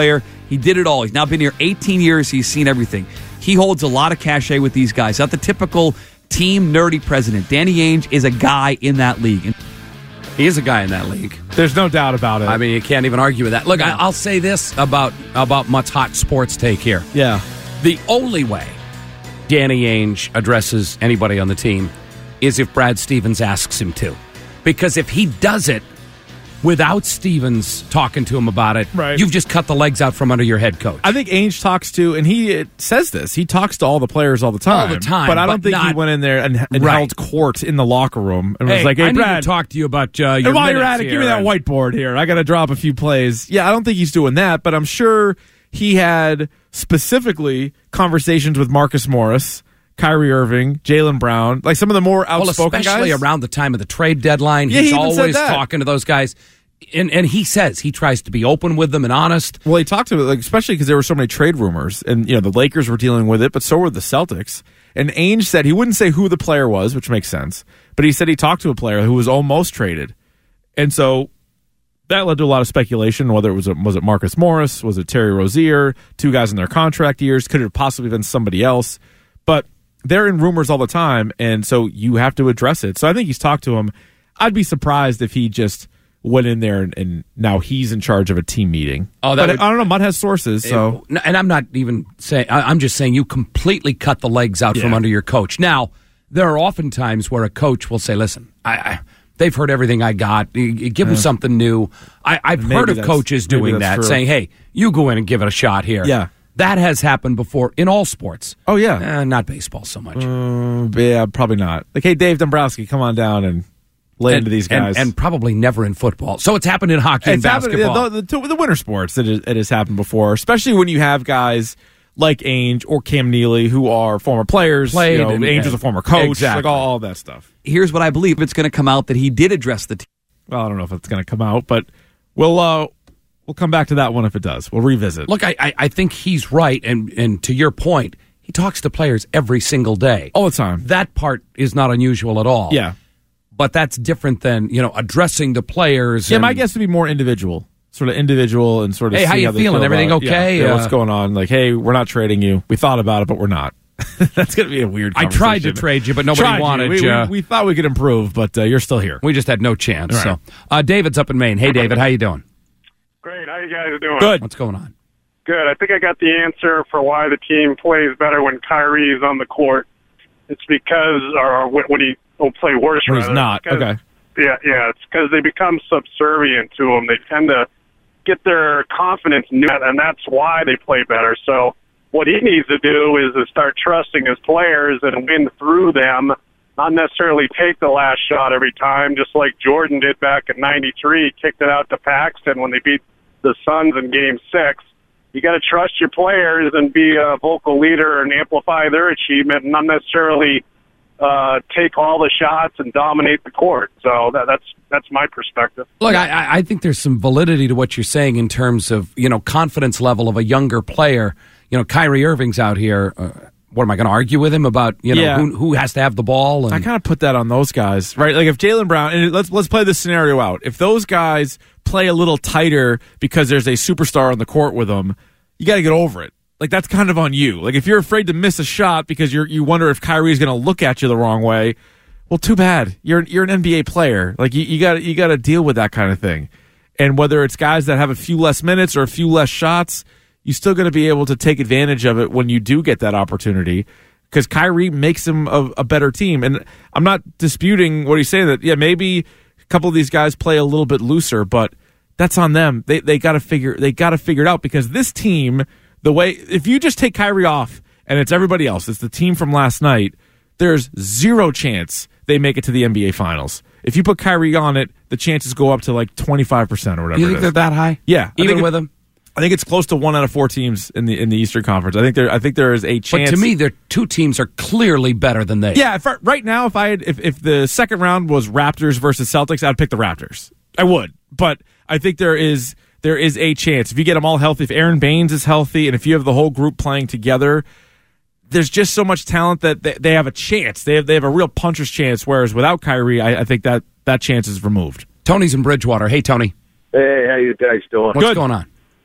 He did it all. He's now been here eighteen years. He's seen everything. He holds a lot of cachet with these guys. Not the typical team nerdy president. Danny Ainge is a guy in that league.
He is a guy in that league.
There's no doubt about it.
I mean, you can't even argue with that. Look, I, I'll say this about, about Mutt's hot sports take here.
Yeah.
The only way Danny Ainge addresses anybody on the team is if Brad Stevens asks him to. Because if he does it without Stevens talking to him about it,
right.
you've just cut the legs out from under your head coach.
I think Ainge talks to, and he says this, he talks to all the players all the time.
All the time.
But I don't
but
think
not,
he went in there and, and
right.
held court in the locker room and
hey,
was like, hey,
I
Brad,
need to talk to you about uh, your
and while you're at it,
here.
give me that whiteboard here. I got to drop a few plays. Yeah, I don't think he's doing that, but I'm sure he had specifically conversations with Marcus Morris, Kyrie Irving, Jaylen Brown, like some of the more outspoken
well, especially
guys.
around the time of the trade deadline.
Yeah,
he's
he even said
always
that.
talking to those guys. And and he says he tries to be open with them and honest.
Well, he talked to like especially because there were so many trade rumors, and you know the Lakers were dealing with it, but so were the Celtics. And Ainge said he wouldn't say who the player was, which makes sense, but he said he talked to a player who was almost traded, and so that led to a lot of speculation. Whether it was a, was it Marcus Morris, was it Terry Rozier, two guys in their contract years, could it have possibly been somebody else? But they're in rumors all the time, and so you have to address it. So I think he's talked to him. I'd be surprised if he just went in there and, and now he's in charge of a team meeting. Oh, that but would, I don't know. Mutt has sources, so
it, and I'm not even saying. I'm just saying you completely cut the legs out yeah. from under your coach. Now there are often times where a coach will say, "Listen, I, I they've heard everything I got. Give them uh, something new." I, I've heard of coaches doing that, true. saying, "Hey, you go in and give it a shot here."
Yeah.
That has happened before in all sports.
Oh yeah,
eh, not baseball so much.
Uh, yeah, probably not. Like, hey, Dave Dombrowski, come on down and. Lay
and,
into these guys.
And, and probably never in football. So it's happened in hockey and
it's
basketball.
Happened, the, the, the winter sports, it, is, it has happened before, especially when you have guys like Ainge or Cam Neely who are former players.
Played
you know,
and,
Ainge was a former coach.
Exactly.
Like all, all that stuff.
Here's what I believe. It's going to come out that he did address the team.
Well, I don't know if it's going to come out, but we'll uh, we'll come back to that one if it does. We'll revisit.
Look, I, I, I think he's right. And, and to your point, he talks to players every single day.
All the time.
That part is not unusual at all.
Yeah.
But that's different than, you know, addressing the players.
Yeah,
and,
my guess would be more individual. Sort of individual and sort of
hey,
see
how you
how
feeling?
Feel
Everything
about,
okay?
Yeah, yeah,
uh,
what's going on? Like, hey, we're not trading you. We thought about it, but we're not. That's going to be a weird
I
conversation.
tried to trade you, but nobody
tried
wanted
you.
you.
We, we, we thought we could improve, but uh, you're still here.
We just had no chance.
Right.
So, uh, David's up in Maine. Hey, David, how you doing?
Great. How you guys doing?
Good. What's going on?
Good. I think I got the answer for why the team plays better when Kyrie is on the court. It's because, or when he will play worse.
When
rather,
he's not.
because,
Okay.
Yeah, yeah. It's because they become subservient to him. They tend to get their confidence, and that's why they play better. So what he needs to do is to start trusting his players and win through them, not necessarily take the last shot every time, just like Jordan did back in ninety-three, kicked it out to Paxton when they beat the Suns in Game six. You got to trust your players and be a vocal leader and amplify their achievement, and not necessarily uh, take all the shots and dominate the court. So that, that's that's my perspective.
Look, I, I think there's some validity to what you're saying in terms of, you know, confidence level of a younger player. You know, Kyrie Irving's out here. Uh, what am I going to argue with him about? You know,
Yeah.
who, who has to have the ball? And
I kind of put that on those guys, right? Like if Jaylen Brown, and let's let's play this scenario out. If those guys play a little tighter because there's a superstar on the court with them, you got to get over it. Like that's kind of on you. Like if you're afraid to miss a shot because you're you wonder if Kyrie's going to look at you the wrong way, well, too bad. You're you're an N B A player. Like you you got you got to deal with that kind of thing. And whether it's guys that have a few less minutes or a few less shots, you're still going to be able to take advantage of it when you do get that opportunity. Because Kyrie makes him a, a better team. And I'm not disputing what he's saying that, yeah, maybe a couple of these guys play a little bit looser, but that's on them. They they got to figure they got to figure it out because this team, the way if you just take Kyrie off and it's everybody else, it's the team from last night, there's zero chance they make it to the N B A Finals. If you put Kyrie on it, the chances go up to like twenty-five percent or whatever.
You think
it is.
they're that high?
Yeah, I
even
think
with
it,
him.
I think it's close to one out of four teams in the in the Eastern Conference. I think there I think there is a chance.
But to me, their two teams are clearly better than they.
Yeah, if, right now, if I had, if if the second round was Raptors versus Celtics, I'd pick the Raptors. I would, but I think there is there is a chance if you get them all healthy. If Aaron Baines is healthy, and if you have the whole group playing together, there's just so much talent that they, they have a chance. They have they have a real puncher's chance. Whereas without Kyrie, I, I think that that chance is removed.
Tony's in Bridgewater. Hey, Tony.
Hey, how you guys doing?
What's
Good.
going on?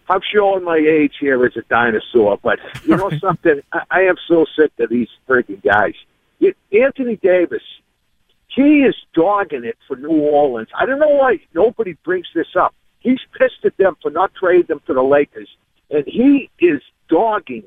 I'm showing my age here as a dinosaur, but you know something? I, I am so sick of these freaking guys. It, Anthony Davis, he is dogging it for New Orleans. I don't know why nobody brings this up. He's pissed at them for not trading them to the Lakers, and he is dogging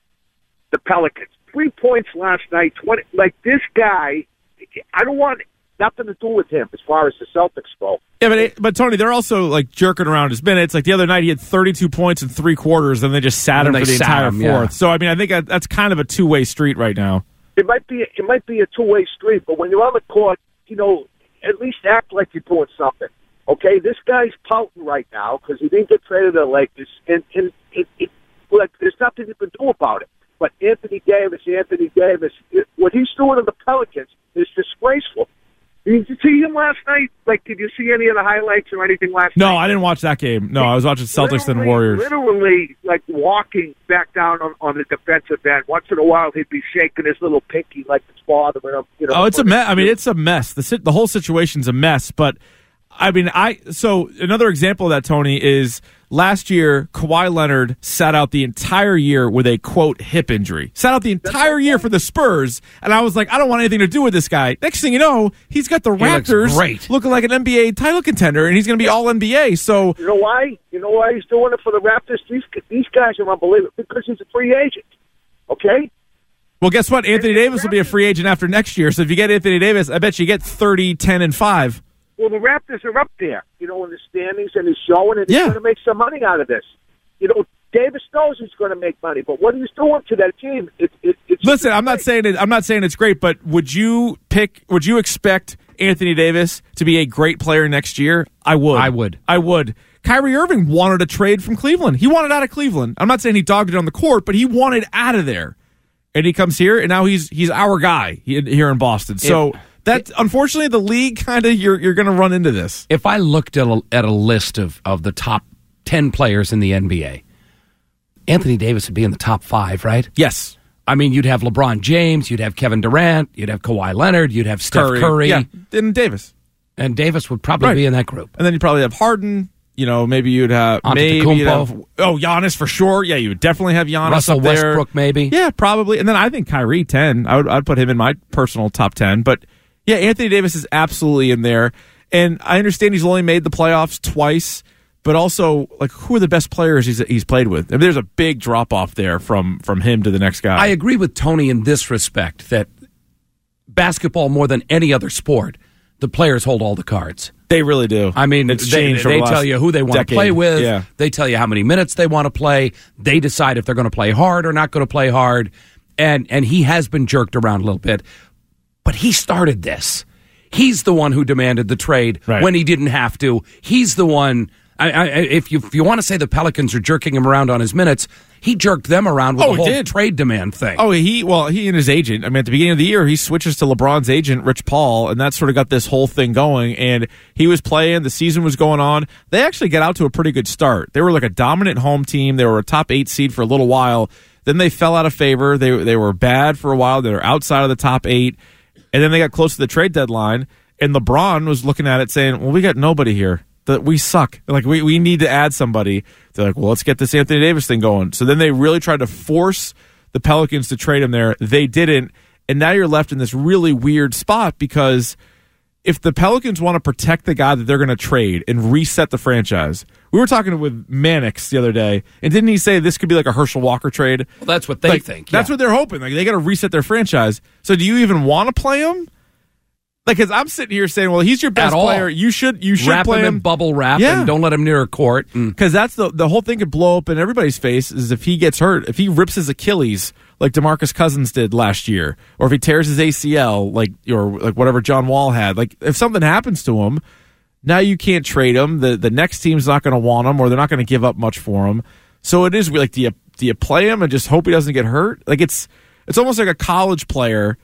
the Pelicans. Three points last night, twenty. Like, this guy, I don't want nothing to do with him as far as the Celtics go.
Yeah, but it, but Tony, they're also like jerking around his minutes. Like the other night, he had thirty-two points in three quarters, and they just sat
And
him
they
for the
sat
entire
him,
fourth.
yeah.
So I mean, I think that, that's kind of a two-way street right now.
It might be it might be a two-way street, but when you're on the court, you know, at least act like you're doing something. Okay, this guy's pouting right now because he didn't get traded to the Lakers, and and it, it, like, there's nothing you can do about it. But Anthony Davis, Anthony Davis, it, what he's doing to the Pelicans is disgraceful. Did you see him last night? Like, did you see any of the highlights or anything last
No,
night?
I didn't watch that game. No, I was watching Celtics and
Literally-
Warriors.
Literally, like, walking back down on, on the defensive end. Once in a while, he'd be shaking his little pinky like it's bothering him. You know,
Oh, it's a mess. I mean, it's a mess. The si- the whole situation's a mess. But I mean, I so another example of that, Tony, is last year Kawhi Leonard sat out the entire year with a quote hip injury. Sat out the entire year for the Spurs, and I was like, I don't want anything to do with this guy. Next thing you know, he's got the
He looks
Raptors
great.
looking like an N B A title contender, and he's going to be all N B A. So
You know why? You know why he's doing it for the Raptors? These these guys are unbelievable because he's a free agent. Okay?
well, guess what? Anthony Davis will be a free agent after next year. So if you get Anthony Davis, I bet you get thirty, ten, and five.
Well, the Raptors are up there, you know, in the standings, and he's showing, and he's
Yeah.
going to make some money out of this. You know, Davis knows he's going to make money, but what he's doing to that team, it, it, it's
Listen, I'm not saying it. I'm not saying it's great, but would you pick? Would you expect Anthony Davis to be a great player next year? I would.
I would.
I would. Kyrie Irving wanted a trade from Cleveland. He wanted out of Cleveland. I'm not saying he dogged it on the court, but he wanted out of there. And he comes here, and now he's he's our guy here in Boston. So
If-
that unfortunately, the league kind of you're you're going to run into this.
If I looked at a, at a list of, of the top ten players in the N B A, Anthony Davis would be in the top five, right?
Yes.
I mean, you'd have LeBron James, you'd have Kevin Durant, you'd have Kawhi Leonard, you'd have Steph
Curry.
Curry.
Yeah, and Davis.
And Davis would probably
Right.
be in that group.
And then you'd probably have Harden. You know, maybe you'd have maybe you'd
Antetokounmpo.
have, oh Giannis for sure. Yeah, you would definitely have Giannis
Russell
up there.
Westbrook, maybe.
Yeah, probably. And then I think Kyrie ten. I would I'd put him in my personal top ten. But yeah, Anthony Davis is absolutely in there. And I understand he's only made the playoffs twice, but also like who are the best players he's he's played with? I mean, there's a big drop off there from from him to the next guy.
I agree with Tony in this respect that basketball, more than any other sport, the players hold all the cards.
They really do.
I mean,
It's
they,
changed over
they
the
tell
last
you who they want to
decade.
play with.
Yeah.
They tell you how many minutes they want to play. They decide if they're going to play hard or not going to play hard. And and he has been jerked around a little bit, but he started this. He's the one who demanded the trade
Right.
when he didn't have to. He's the one. I, I, if you if you want to say the Pelicans are jerking him around on his minutes, he jerked them around with
Oh,
the
he
whole
did.
trade demand thing.
Oh, he well, he and his agent. I mean, at the beginning of the year, he switches to LeBron's agent, Rich Paul, and that sort of got this whole thing going. And he was playing. The season was going on. They actually got out to a pretty good start. They were like a dominant home team. They were a top eight seed for a little while. Then they fell out of favor. They they were bad for a while. They were outside of the top eight, and then they got close to the trade deadline. And LeBron was looking at it, saying, "Well, we got nobody here. That we suck. Like we, we need to add somebody." They're like, well, let's get this Anthony Davis thing going. So then they really tried to force the Pelicans to trade him there. They didn't. And now you're left in this really weird spot because if the Pelicans want to protect the guy that they're going to trade and reset the franchise, we were talking with Mannix the other day, and didn't he say this could be like a Herschel Walker trade?
Well, that's what they
Like,
think.
That's
yeah.
what they're hoping. Like they got to reset their franchise. So do you even want to play him? Like, because I'm sitting here saying, well, he's your best
At all.
player. You should you should
wrap
play
him
him
in bubble wrap
Yeah.
and don't let him near a court. And
because that's the the whole thing could blow up in everybody's face is if he gets hurt, if he rips his Achilles like DeMarcus Cousins did last year, or if he tears his A C L like or like whatever John Wall had, like if something happens to him, now you can't trade him. The the next team's not going to want him, or they're not going to give up much for him. So it is like, do you do you play him and just hope he doesn't get hurt? Like it's it's almost like a college player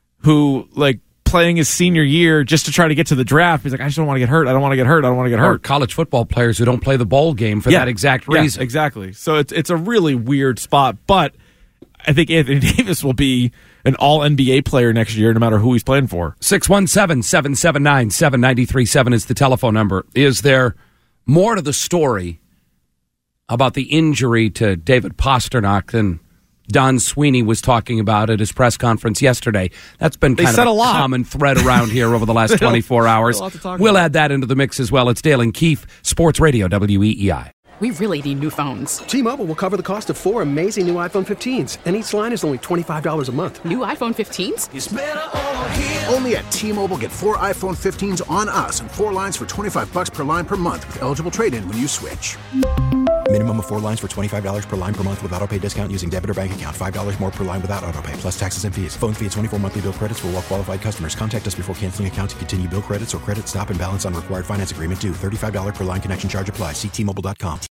who like. Playing his senior year just to try to get to the draft. He's like, I just don't want to get hurt. I don't want to get hurt. I don't want to get
or
hurt.
college football players who don't play the bowl game for
Yeah.
that exact
Yeah,
reason.
exactly. So it's it's a really weird spot, but I think Anthony Davis will be an all N B A player next year, no matter who he's playing for.
six one seven, seven seven nine, seven nine three seven is the telephone number. Is there more to the story about the injury to David Pasternak than Don Sweeney was talking about at his press conference yesterday. That's been
They
kind
said
of
a lot.
common thread around here over the last twenty-four hours.
a lot to talk
We'll
about.
add that into the mix as well. It's Dale and Keefe, Sports Radio, W E E I.
We really need new phones.
T-Mobile will cover the cost of four amazing new iPhone fifteens, and each line is only twenty-five dollars a month.
New iPhone fifteens?
Only at T-Mobile, get four iPhone fifteens on us and four lines for twenty-five bucks per line per month with eligible trade-in when you switch.
Minimum of four lines for twenty-five dollars per line per month with autopay discount using debit or bank account. five dollars more per line without autopay, plus taxes and fees. Phone fee at twenty-four monthly bill credits for well-qualified customers. Contact us before canceling account to continue bill credits or credit stop and balance on required finance agreement due. thirty-five dollars per line connection charge applies. See T Mobile dot com.